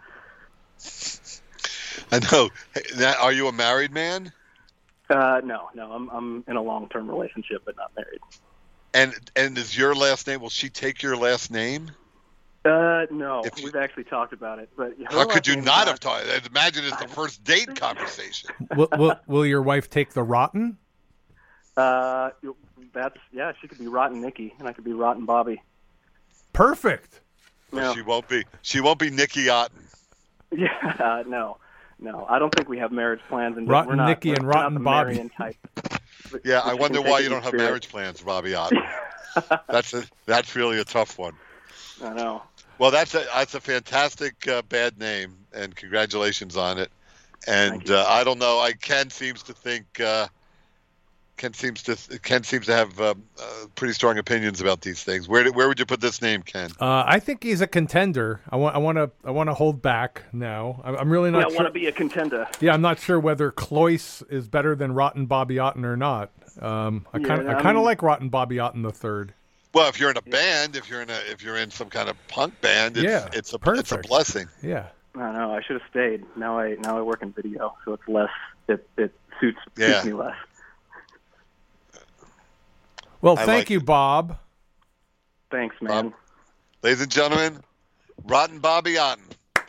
I know. Hey, now, are you a married man? Uh, no, no. I'm I'm in a long term relationship, but not married. And and is your last name? Will she take your last name? Uh, no. If you- We've actually talked about it, but her How last could you name is not have talked? I'd imagine it's the first date conversation. will, will will your wife take the Rotten? Uh, that's yeah. She could be Rotten Nikki, and I could be Rotten Bobby. Perfect. No, She won't be. She won't be Nikki Otten. yeah, uh, no, no. I don't think we have marriage plans, and Rotten we're not, Nikki we're, and we're not Rotten the Bobby. Marion type. Yeah, I Which wonder can why take you it don't in have spirit. marriage plans, Bobby Otten. That's a, that's really a tough one. I know. Well, that's a that's a fantastic uh, bad name, and congratulations on it. And Thank you. uh, I don't know. I Ken seems to think uh, Ken seems to Ken seems to have uh, uh, pretty strong opinions about these things. Where did, where would you put this name, Ken? Uh, I think he's a contender. I want I want to I want to hold back now. I'm, I'm really Yeah, I not want sure. to be a contender. Yeah, I'm not sure whether Cloyce is better than Rotten Bobby Otten or not. Um, I Yeah, kind of I I kind of mean- like Rotten Bobby Otten the third. Well, if you're in a band, if you're in a if you're in some kind of punk band, it's, Yeah, it's a it's a perfect. blessing. Yeah. I don't know. I should have stayed. Now I now I work in video, so it's less. It it suits Yeah. suits me less. Well, I thank like you, it. Bob. Thanks, man. Bob. Ladies and gentlemen, Rotten Bobby Otten.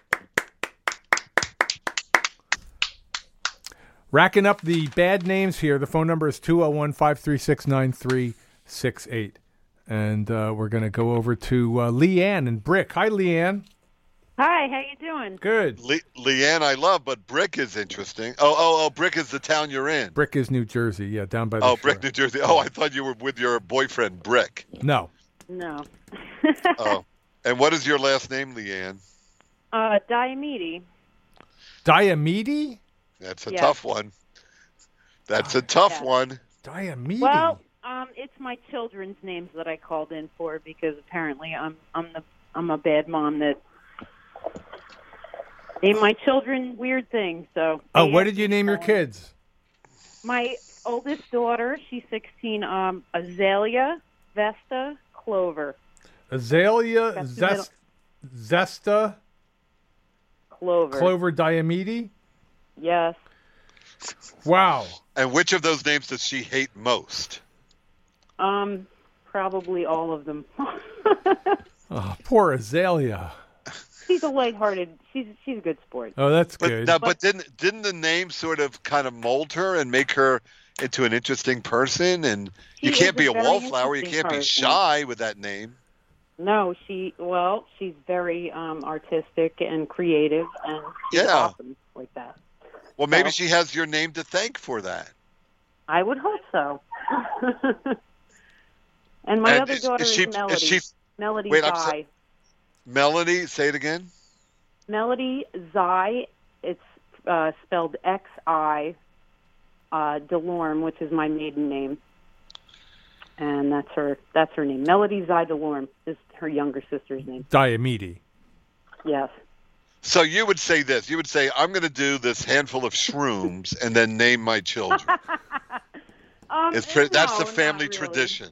Racking up the bad names here. The phone number is two oh one, five three six, nine three six eight. And uh, we're going to go over to uh, Leanne and Brick. Hi, Leanne. Hi, how you doing? Good. Le- Leanne, I love, but Brick is interesting. Oh, oh, oh, Brick is the town you're in. Brick is New Jersey. Yeah, down by the Oh, shore. Brick, New Jersey. Oh, I thought you were with your boyfriend, Brick. No. No. Oh. And what is your last name, Leanne? Uh, Diomede. Diomede? That's a Yeah. tough one. That's a tough Yeah. one. Diomede? Well, um, it's my children's names that I called in for because apparently I'm I'm the I'm a bad mom that named my children weird things. So. Oh, they what have did you to name your call in. kids? My oldest daughter, she's sixteen. Um, Azalea, Vesta, Clover. Azalea, That's the Zest, Zesta, Clover. Clover, Diomede? Yes. Wow. And which of those names does she hate most? Um, probably all of them. Oh, poor Azalea. She's a lighthearted. She's she's a good sport. Oh, that's But good. now, but didn't didn't the name sort of kind of mold her and make her into an interesting person? And you She can't is be a a very wallflower. You interesting can't be person. shy with that name. No, she well, she's very um, artistic and creative, and she's Yeah. awesome like that. Well, maybe So- she has your name to thank for that. I would hope so. And my And other is- daughter is is, she- is Melody. she- Melody Wait, I'm Zai. so- Melanie, say it again. Melody Zai. It's uh, spelled X I uh, Delorme, which is my maiden name, and that's her. That's her name. Melody Zai Delorme is her younger sister's name. Diomede. Yes. So you would say this. You would say, I'm going to do this handful of shrooms and then name my children. Um, It's pre- that's no, the not family really. tradition.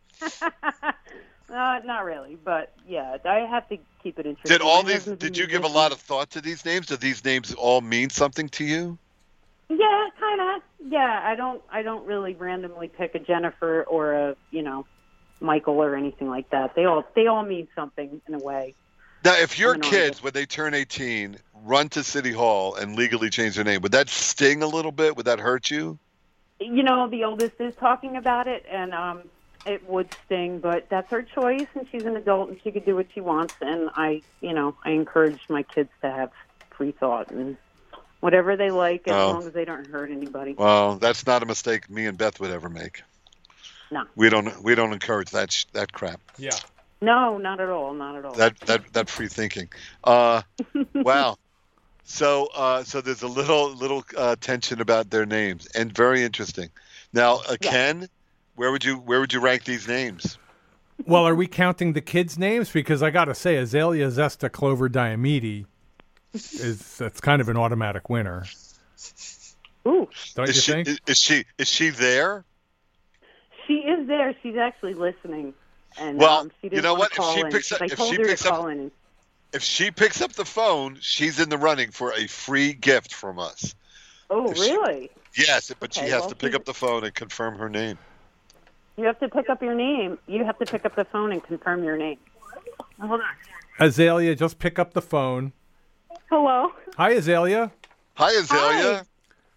Uh, not really, but yeah, I have to keep it interesting. Did all My these? husband's Did a you give a musician. lot of thought to these names? Do these names all mean something to you? Yeah, kind of. Yeah, I don't. I don't really randomly pick a Jennifer or a you know, Michael or anything like that. They all they all mean something in a way. Now, if your I'm an kids, artist. when they turn eighteen, run to City Hall and legally change their name, would that sting a little bit? Would that hurt you? You know, the oldest is talking about it, and um, it would sting, but that's her choice, and she's an adult, and she could do what she wants. And I, you know, I encourage my kids to have free thought and whatever they like, as Oh. long as they don't hurt anybody. Well, that's not a mistake me and Beth would ever make. No. We don't. We don't encourage that sh- that crap. Yeah. No, not at all, not at all. That that that free thinking. Uh, wow. So uh, so there's a little little uh, tension about their names, and very interesting. Now, uh, Yeah. Ken, where would you where would you rank these names? Well, are we counting the kids' names? Because I got to say, Azalea, Zesta, Clover, Diomede is that's kind of an automatic winner. Ooh. Don't Is you she think? is, is she is she there? She is there. She's actually listening. And, Well, um, she you didn't know wanna what? If call she in, picks 'cause up- I if told she her picks to up- call in. If she picks up the phone, she's in the running for a free gift from us. Oh, if she- really? Yes, but she Okay, has well, to pick she's- up the phone and confirm her name. You have to pick up your name. You have to pick up the phone and confirm your name. Hold on. Azalea, just pick up the phone. Hello. Hi, Azalea. Hi, Azalea. Hi.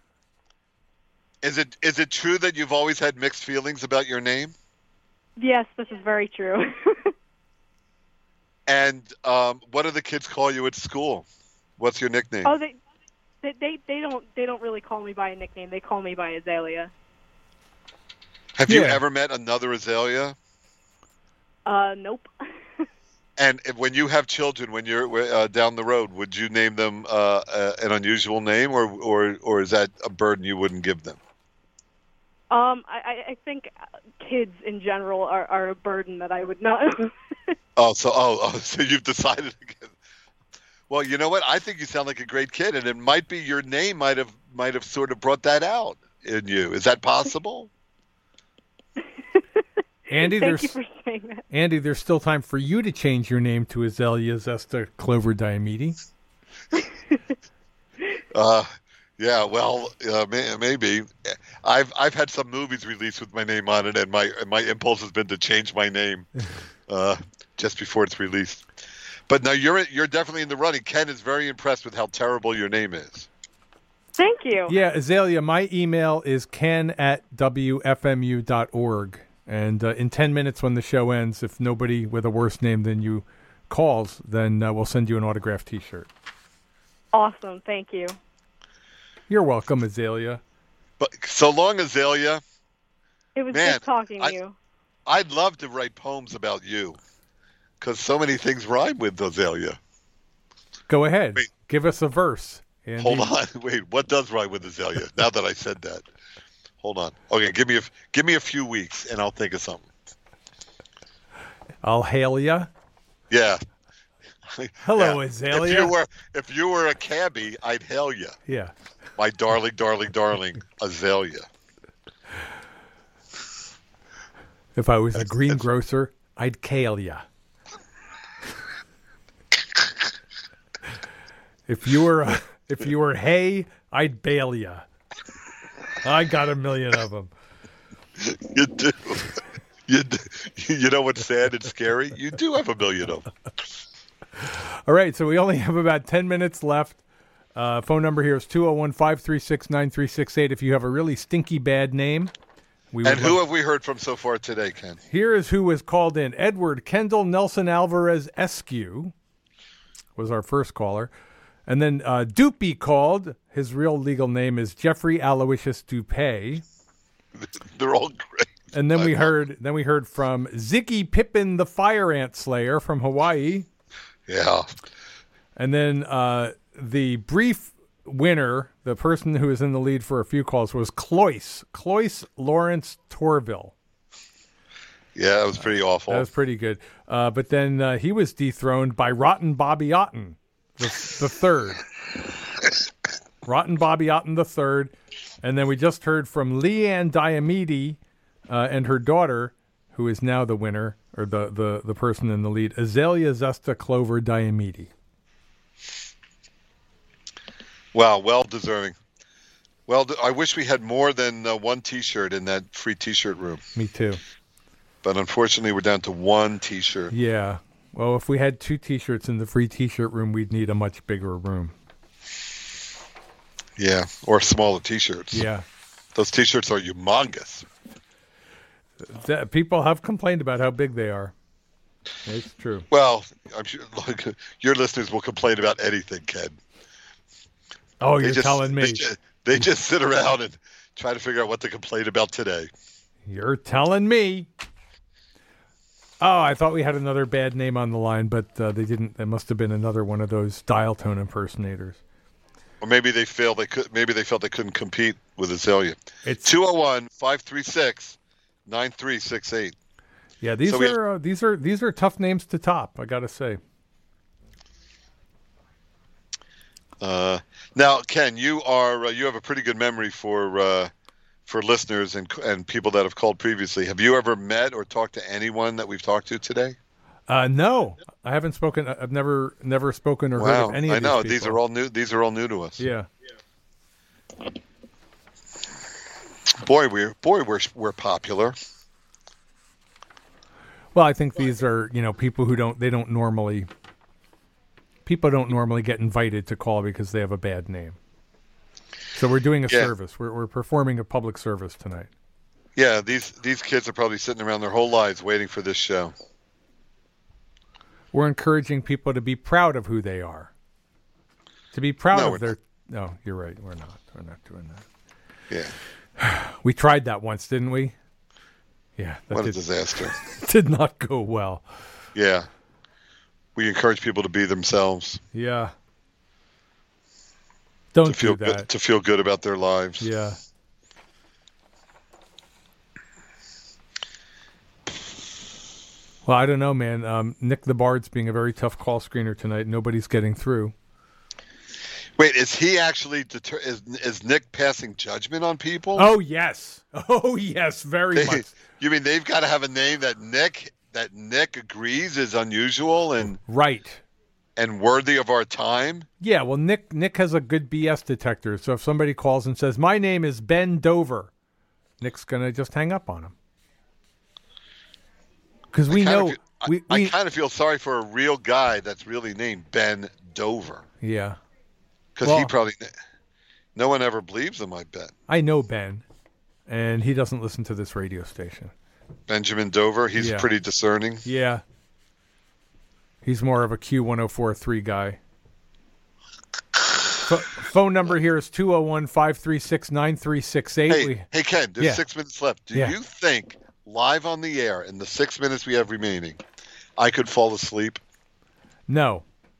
Is it is it true that you've always had mixed feelings about your name? Yes, this is very true. And um, what do the kids call you at school? What's your nickname? oh, they, they they they don't they don't really call me by a nickname. They call me by Azalea. Have you Yeah. ever met another Azalea? Uh, nope. And if- when you have children, when you're uh, down the road, would you name them uh, uh, an unusual name, or, or or is that a burden you wouldn't give them? Um, I, I- I think kids in general are, are a burden that I would not. Oh, so oh, oh, so you've decided again. Well, you know what? I think you sound like a great kid, and it might be your name might have might have sort of brought that out in you. Is that possible? Andy, Thank there's you for saying that. Andy, there's still time for you to change your name to Azalea, Zesta, Clover, Diomede. Uh, Yeah, well, uh, may, maybe. I've I've had some movies released with my name on it, and my my impulse has been to change my name uh, just before it's released. But no, you're you're definitely in the running. Ken is very impressed with how terrible your name is. Thank you. Yeah, Azalea, my email is ken at w f m u dot org. And uh, in ten minutes when the show ends, if nobody with a worse name than you calls, then uh, we'll send you an autographed T-shirt. Awesome. Thank you. You're welcome, Azalea. But so long, Azalea. It was Man, good talking I, to you. I'd love to write poems about you, because so many things rhyme with Azalea. Go ahead. Wait. Give us a verse. Andy. Hold on. Wait, what does rhyme with Azalea? Now that I said that. Hold on. Okay, give me a give me a few weeks, and I'll think of something. I'll hail ya. Yeah. Hello, Yeah. Azalea. If you were if you were a cabbie, I'd hail you. Yeah. My darling, darling, darling, Azalea. If I was a greengrocer, I'd kale ya. If you were a, if you were hay, I'd bale ya. I got a million of them. You do. You do. You know what's sad and scary? You do have a million of them. All right, so we only have about ten minutes left. Uh, phone number here is two oh one, five three six, nine three six eight. If you have a really stinky bad name. We and would who love- have we heard from so far today, Ken? Here is who was called in. Edward Kendall Nelson Alvarez Eskew was our first caller. And then uh, Doopy called. His real legal name is Jeffrey Aloysius Dupay. They're all great. And then we heard then we heard from Ziggy Pippin, the Fire Ant Slayer from Hawaii. Yeah. And then uh, the brief winner, the person who was in the lead for a few calls, was Cloyce. Cloyce Lawrence Torville. Yeah, that was pretty awful. That was pretty good. Uh, but then uh, he was dethroned by Rotten Bobby Otten, the, the third. Rotten Bobby Otten the third. And then we just heard from Leanne Diomede uh, and her daughter, who is now the winner, or the, the, the person in the lead, Azalea Zesta Clover Diomede. Wow, well deserving. Well, de- I wish we had more than uh, one T-shirt in that free T-shirt room. Me too. But unfortunately, we're down to one T-shirt. Yeah. Well, if we had two T-shirts in the free T-shirt room, we'd need a much bigger room. Yeah, or smaller T-shirts. Yeah. Those T-shirts are humongous. That, people have complained about how big they are. It's true. Well, I'm sure look, your listeners will complain about anything, Ken. Oh, They you're just- telling me. They just, they just sit around and try to figure out what to complain about today. You're telling me. Oh, I thought we had another bad name on the line, but uh, they didn't. It must have been another one of those dial tone impersonators. Or maybe they feel they could. Maybe they felt they couldn't compete with Azalea. It's two oh one, five three six, nine three six eight. Yeah, these So we- are uh, these are these are tough names to top. I gotta say. Uh, now, Ken, you are uh, you have a pretty good memory for uh, for listeners and and people that have called previously. Have you ever met or talked to anyone that we've talked to today? Uh, no, I haven't spoken. I've never never spoken or heard Wow, of any of I know these these people. are all new. These are all new to us. Yeah. Boy, we're boy we're we're popular. Well, I think these are, you know, people who don't, they don't normally, people don't normally get invited to call because they have a bad name. So we're doing a Yeah. service. We're we're performing a public service tonight. Yeah, these these kids are probably sitting around their whole lives waiting for this show. We're encouraging people to be proud of who they are. To be proud No, of we're their, no, you're right. We're not. We're not doing that. Yeah. We tried that once, didn't we? Yeah. That What a did, disaster. did not go well. Yeah. We encourage people to be themselves. Yeah. Don't to feel do that. good, to feel good about their lives. Yeah. Well, I don't know, man. Um, Nick the Bard's being a very tough call screener tonight. Nobody's getting through. Wait, is he actually deter- is is Nick passing judgment on people? Oh yes. Oh yes, very They- much. You mean they've got to have a name that Nick that Nick agrees is unusual and Right. and worthy of our time? Yeah, well, Nick Nick has a good B S detector. So if somebody calls and says, my name is Ben Dover, Nick's going to just hang up on him. Because we know... Feel, we, I, we, I kind of feel sorry for a real guy that's really named Ben Dover. Yeah. Because well, he probably... No one ever believes him, I bet. I know Ben, and he doesn't listen to this radio station. Benjamin Dover, he's yeah. pretty discerning. Yeah. He's more of a Q ten forty-three guy. F- phone number here is two oh one, five three six, nine three six eight. Hey, we... hey Ken, there's yeah. six minutes left. Do yeah. you think, live on the air, in the six minutes we have remaining, I could fall asleep? No.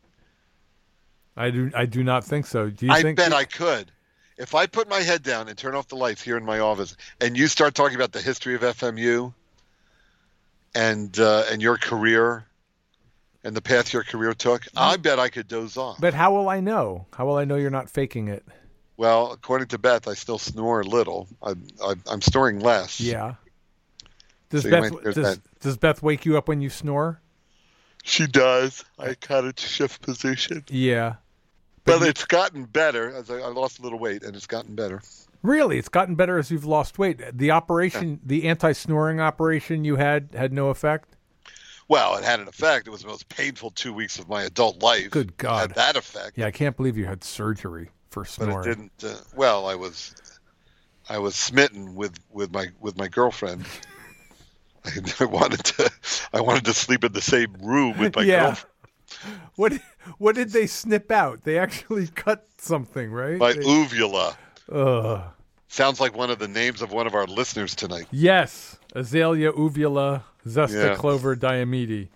I do I do not think so. Do you I think bet you... I could. If I put my head down and turn off the lights here in my office, and you start talking about the history of F M U and uh, and your career and the path your career took, mm. I bet I could doze off. But how will I know? How will I know you're not faking it? Well, according to Beth, I still snore a little. I, I, I'm snoring less. Yeah. Does so Beth does, does Beth wake you up when you snore? She does. I kind of shift position. Yeah. But well, it's gotten better as I, I lost a little weight, and it's gotten better. Really? It's gotten better as you've lost weight. The operation, yeah. the anti-snoring operation you had, had no effect? Well, it had an effect. It was the most painful two weeks of my adult life. Good God. It had that effect. Yeah, I can't believe you had surgery for snoring. But it didn't. Uh, well, I was, I was smitten with, with my with my girlfriend. I wanted to, I wanted to sleep in the same room with my yeah. girlfriend. What what did they snip out? They actually cut something, right? My they... uvula. Ugh. Sounds like one of the names of one of our listeners tonight. Yes. Azalea uvula zesta yeah. clover diamete.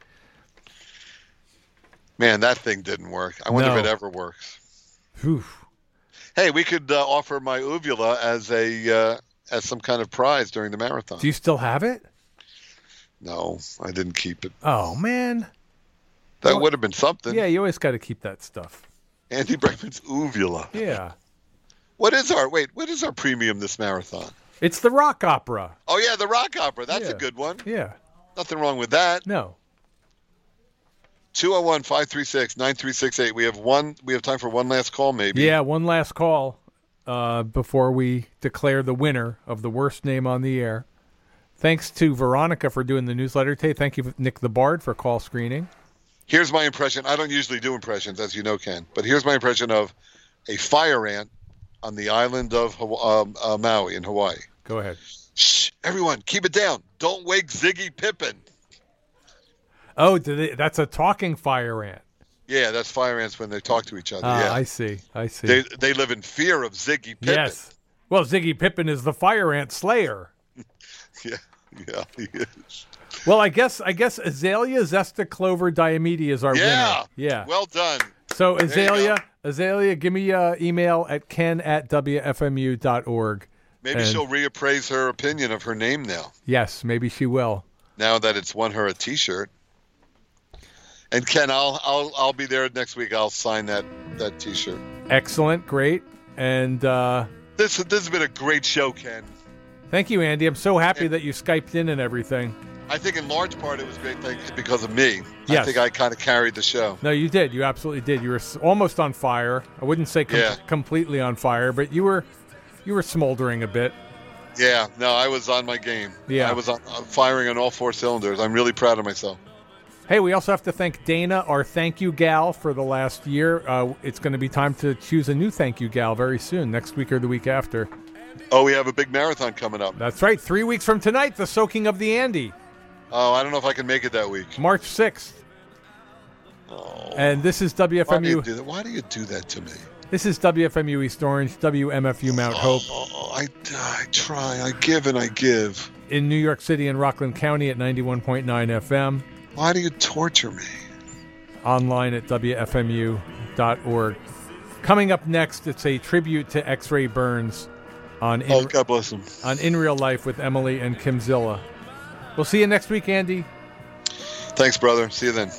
Man, that thing didn't work. I wonder no. if it ever works. Whew. Hey, we could uh, offer my uvula as a uh, as some kind of prize during the marathon. Do you still have it? No, I didn't keep it. Oh, man. That well, would have been something. Yeah, you always got to keep that stuff. Andy Bregman's uvula. Yeah. What is our, wait, what is our premium this marathon? It's the rock opera. Oh, yeah, the rock opera. That's yeah. a good one. Yeah. Nothing wrong with that. No. two oh one, five three six, nine three six eight. We have one, we have time for one last call, maybe. Yeah, one last call uh, before we declare the winner of the worst name on the air. Thanks to Veronica for doing the newsletter today. Thank you, Nick the Bard, for call screening. Here's my impression. I don't usually do impressions, as you know, Ken, but here's my impression of a fire ant on the island of um, uh, Maui in Hawaii. Go ahead. Shh, everyone, keep it down. Don't wake Ziggy Pippin. Oh, did they, that's a talking fire ant. Yeah, that's fire ants when they talk to each other. Ah, yeah. I see. I see. They they live in fear of Ziggy Pippin. Yes. Well, Ziggy Pippin is the fire ant slayer. yeah, yeah, he is. Well, I guess I guess Azalea Zesta Clover Diamete is our yeah. winner. Yeah. Well done. So Azalea, Azalea, give me an email at ken at w f m u dot org. Maybe and, she'll reappraise her opinion of her name now. Yes, maybe she will. Now that it's won her a T-shirt. And Ken, I'll I'll I'll be there next week. I'll sign that, that T-shirt. Excellent, great, and uh, this this has been a great show, Ken. Thank you, Andy. I'm so happy and that you Skyped in and everything. I think in large part it was great because of me. Yes. I think I kind of carried the show. No, you did. You absolutely did. You were almost on fire. I wouldn't say com- yeah. completely on fire, but you were you were smoldering a bit. Yeah, no, I was on my game. Yeah. I was on, uh, firing on all four cylinders. I'm really proud of myself. Hey, we also have to thank Dana, our thank you gal, for the last year. Uh, it's going to be time to choose a new thank you gal very soon, next week or the week after. Oh, we have a big marathon coming up. That's right. Three weeks from tonight, the Soaking of the Andy. Oh, I don't know if I can make it that week. March sixth. Oh. And this is W F M U. Why do you do that, Why do, you do that to me? This is W F M U East Orange, W M F U Mount Hope. Oh, oh, I, I try. I give and I give. In New York City and Rockland County at ninety-one point nine F M. Why do you torture me? Online at w f m u dot org. Coming up next, it's a tribute to X-Ray Burns on in, oh, God bless him. on In Real Life with Emily and Kim Zilla. We'll see you next week, Andy. Thanks, brother. See you then.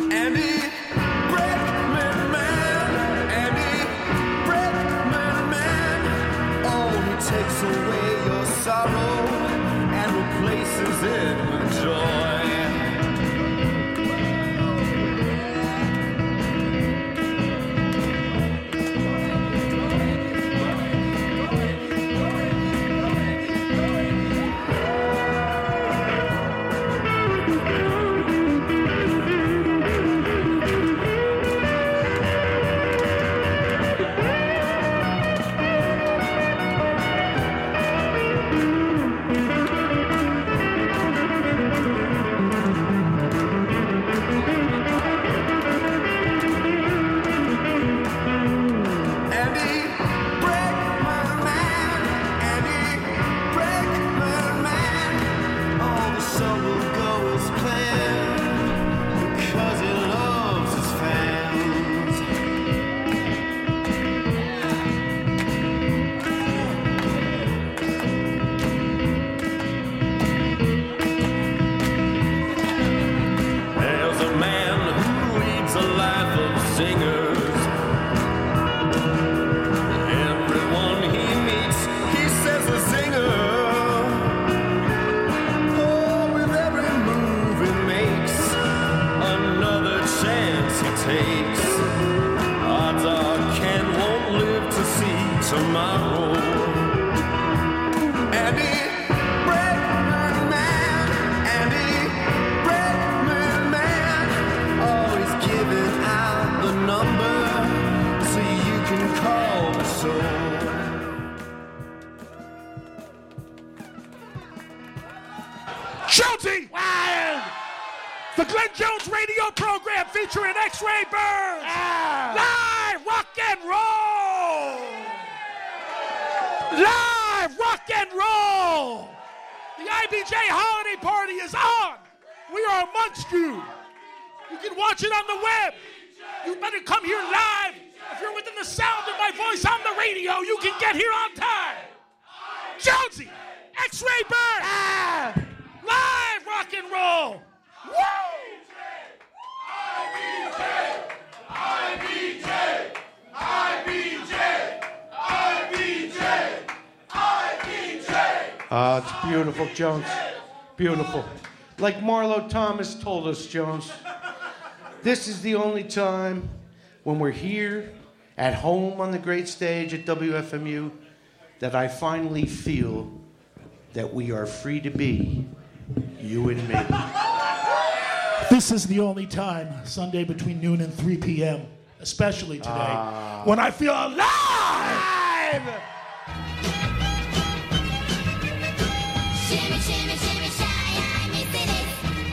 Andy Bregman, man. Andy Bregman, man. your sorrow and replaces it with joy. Jonesy! Wild! The Glenn Jones radio program featuring X-Ray Burns! Ah. Live rock and roll! Live rock and roll! The I B J holiday party is on! We are amongst you! You can watch it on the web! You better come here live! If you're within the sound of my voice on the radio, you can get here on time! Jonesy! X-Ray Burns! Ah. Live rock and roll! Woo! I B J! I B J! I B J! I B J! I B J! Ah, it's beautiful, Jones. Beautiful. Like Marlo Thomas told us, Jones, this is the only time when we're here at home on the great stage at W F M U that I finally feel that we are free to be you and me. This is the only time, Sunday between noon and three p.m., especially today, uh, when I feel alive! Shimmy, shimmy, shimmy, shy, I miss it.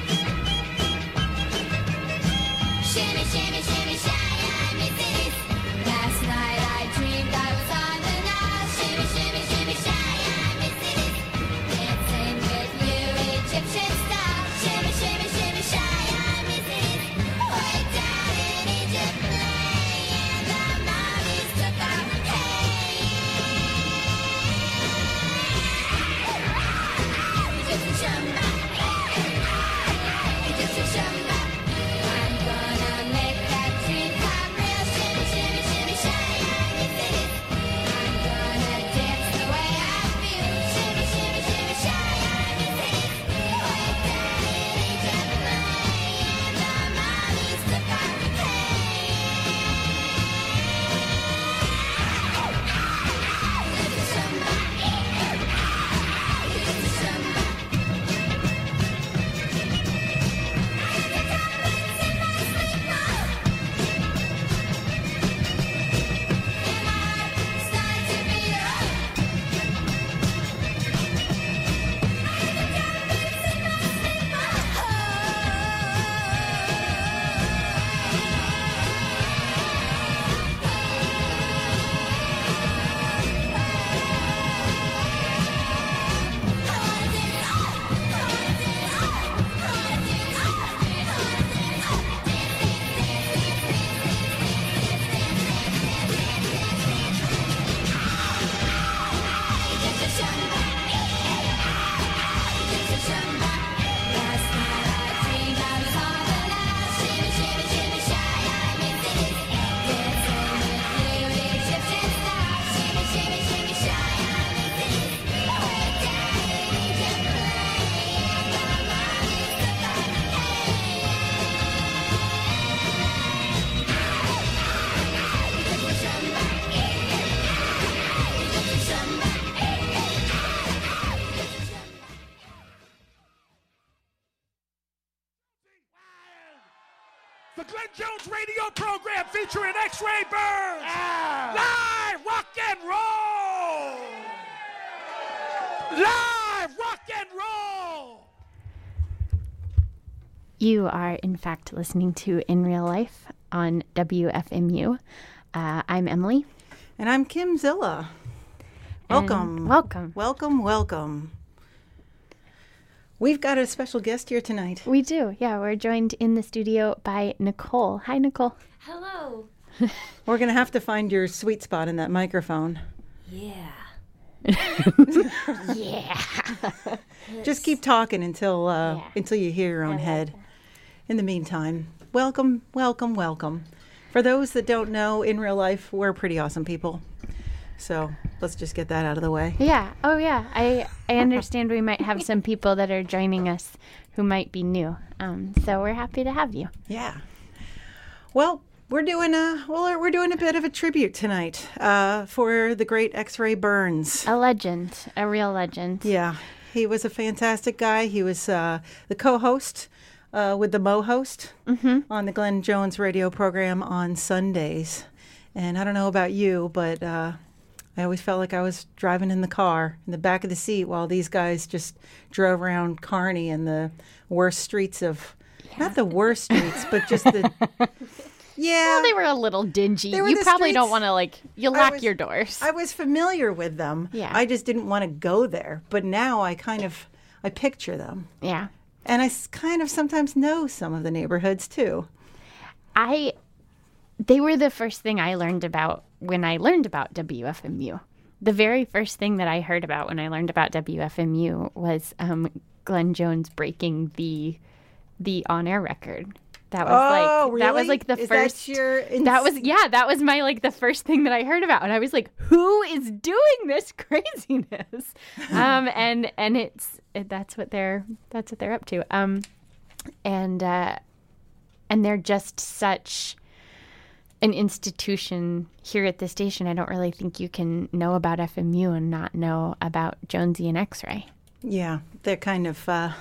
Shimmy, shimmy, shimmy, shy, I miss it. Last night I dreamed I was on the Nile. Shimmy, shimmy, shimmy, shy, I miss it. Dancing with you, Egyptian style. Shimmy, shimmy, shimmy, shy, I miss it. Way down in Egypt, playing the mommies took our hey. The Glenn Jones radio program featuring X-Ray Burns. Live rock and roll. Live rock and roll. You are, in fact, listening to In Real Life on W F M U. Uh, I'm Emily. And I'm Kim Zilla. Welcome. And welcome. Welcome, welcome. We've got a special guest here tonight. We do. Yeah, we're joined in the studio by Nicole. Hi, Nicole. Hello. We're going to have to find your sweet spot in that microphone. Yeah. Yeah. Just keep talking until uh, yeah. until you hear your own head. In the meantime, welcome, welcome, welcome. For those that don't know, in real life, we're pretty awesome people. So let's just get that out of the way. Yeah. Oh, yeah. I, I understand we might have some people that are joining us who might be new. Um, so we're happy to have you. Yeah. Well, we're doing a well, we're doing a bit of a tribute tonight uh, for the great X-Ray Burns. A legend, a real legend. Yeah. He was a fantastic guy. He was uh, the co-host uh, with the Mo host mm-hmm. on the Glenn Jones radio program on Sundays. And I don't know about you, but uh, I always felt like I was driving in the car, in the back of the seat, while these guys just drove around Kearney in the worst streets of, yeah. not the worst streets, but just the, yeah. Well, they were a little dingy. You probably don't want to, like, you lock was, your doors. I was familiar with them. Yeah. I just didn't want to go there. But now I kind of, I picture them. Yeah. And I kind of sometimes know some of the neighborhoods, too. I, they were the first thing I learned about when I learned about W F M U. The very first thing that I heard about when I learned about W F M U was um, Glenn Jones breaking the the on-air record. That was oh, like really? that was like the Is first. That, your ins- that was yeah. That was my like the first thing that I heard about, and I was like, "Who is doing this craziness?" um, and and it's it, that's what they're that's what they're up to. Um, and uh, and they're just such an institution here at the station. I don't really think you can know about F M U and not know about Jonesy and X-Ray. Yeah, they're kind of uh,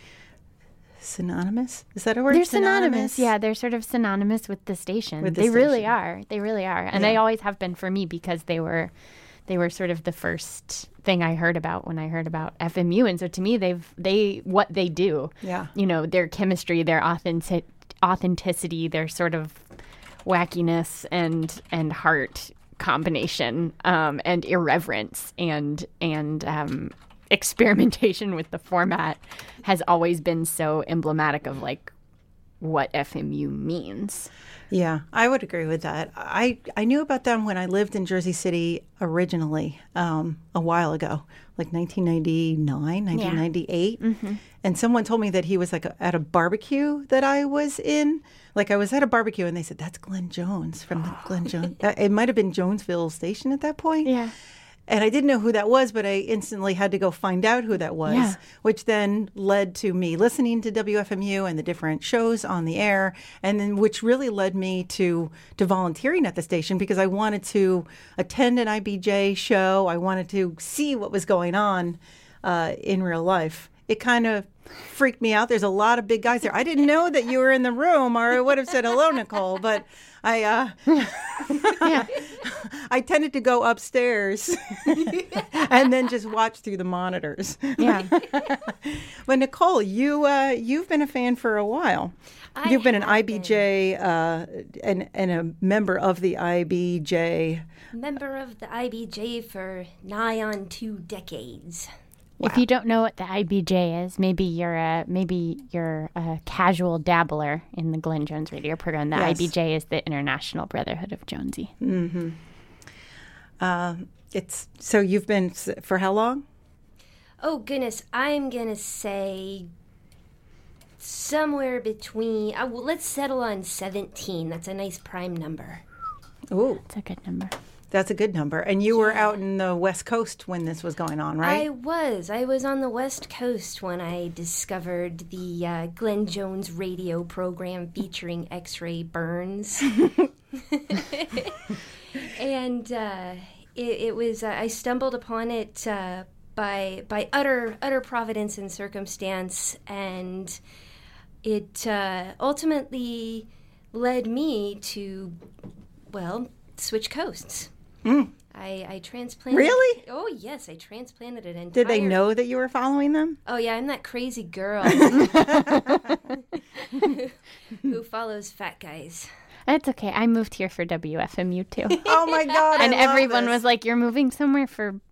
synonymous. Is that a word? They're synonymous? synonymous. Yeah, they're sort of synonymous with the station. With the they station. really are. They really are, and yeah. they always have been for me because they were, they were sort of the first thing I heard about when I heard about F M U. And so to me, they've they what they do. Yeah. You know, their chemistry, their authentic authenticity, their sort of wackiness and and heart combination, um, and irreverence and and um, experimentation with the format has always been so emblematic of like what F M U means. Yeah, I would agree with that. I, I knew about them when I lived in Jersey City originally, um, a while ago, like nineteen ninety-nine, nineteen ninety-eight. Yeah. Mm-hmm. And someone told me that he was like a, at a barbecue that I was in. Like I was at a barbecue and they said, that's Glenn Jones from the Glenn Jones. It might have been Jonesville Station at that point. Yeah. And I didn't know who that was, but I instantly had to go find out who that was, Yeah. which then led to me listening to W F M U and the different shows on the air, and then which really led me to to volunteering at the station because I wanted to attend an I B J show. I wanted to see what was going on uh, in real life. It kind of freaked me out. There's a lot of big guys there. I didn't know that you were in the room, or I would have said hello, Nicole, but I uh, yeah. I tended to go upstairs and then just watch through the monitors. Yeah. But Nicole, you uh, you've been a fan for a while. I You've been an have I B J uh, and and a member of the I B J. Member of the I B J for nigh on two decades. If you don't know what the I B J is, maybe you're a maybe you're a casual dabbler in the Glenn Jones radio program. The Yes. I B J is the International Brotherhood of Jonesy. Mm-hmm. Uh, it's so you've been s- for how long? Oh goodness, I'm gonna say somewhere between. Uh, well, let's settle on seventeen. That's a nice prime number. Ooh, that's a good number. That's a good number. And you were out in the West Coast when this was going on, right? I was. I was on the West Coast when I discovered the uh, Glenn Jones radio program featuring X-Ray Burns. And uh, it, it was, uh, I stumbled upon it uh, by by utter utter providence and circumstance, and it uh, ultimately led me to, well, switch coasts. Mm. I, I transplanted. Really? Oh, yes, I transplanted an entire. Did they know that you were following them? Oh, yeah, I'm that crazy girl who follows fat guys. That's okay. I moved here for W F M U too. Oh my God! And I love everyone this. was like, "You're moving somewhere for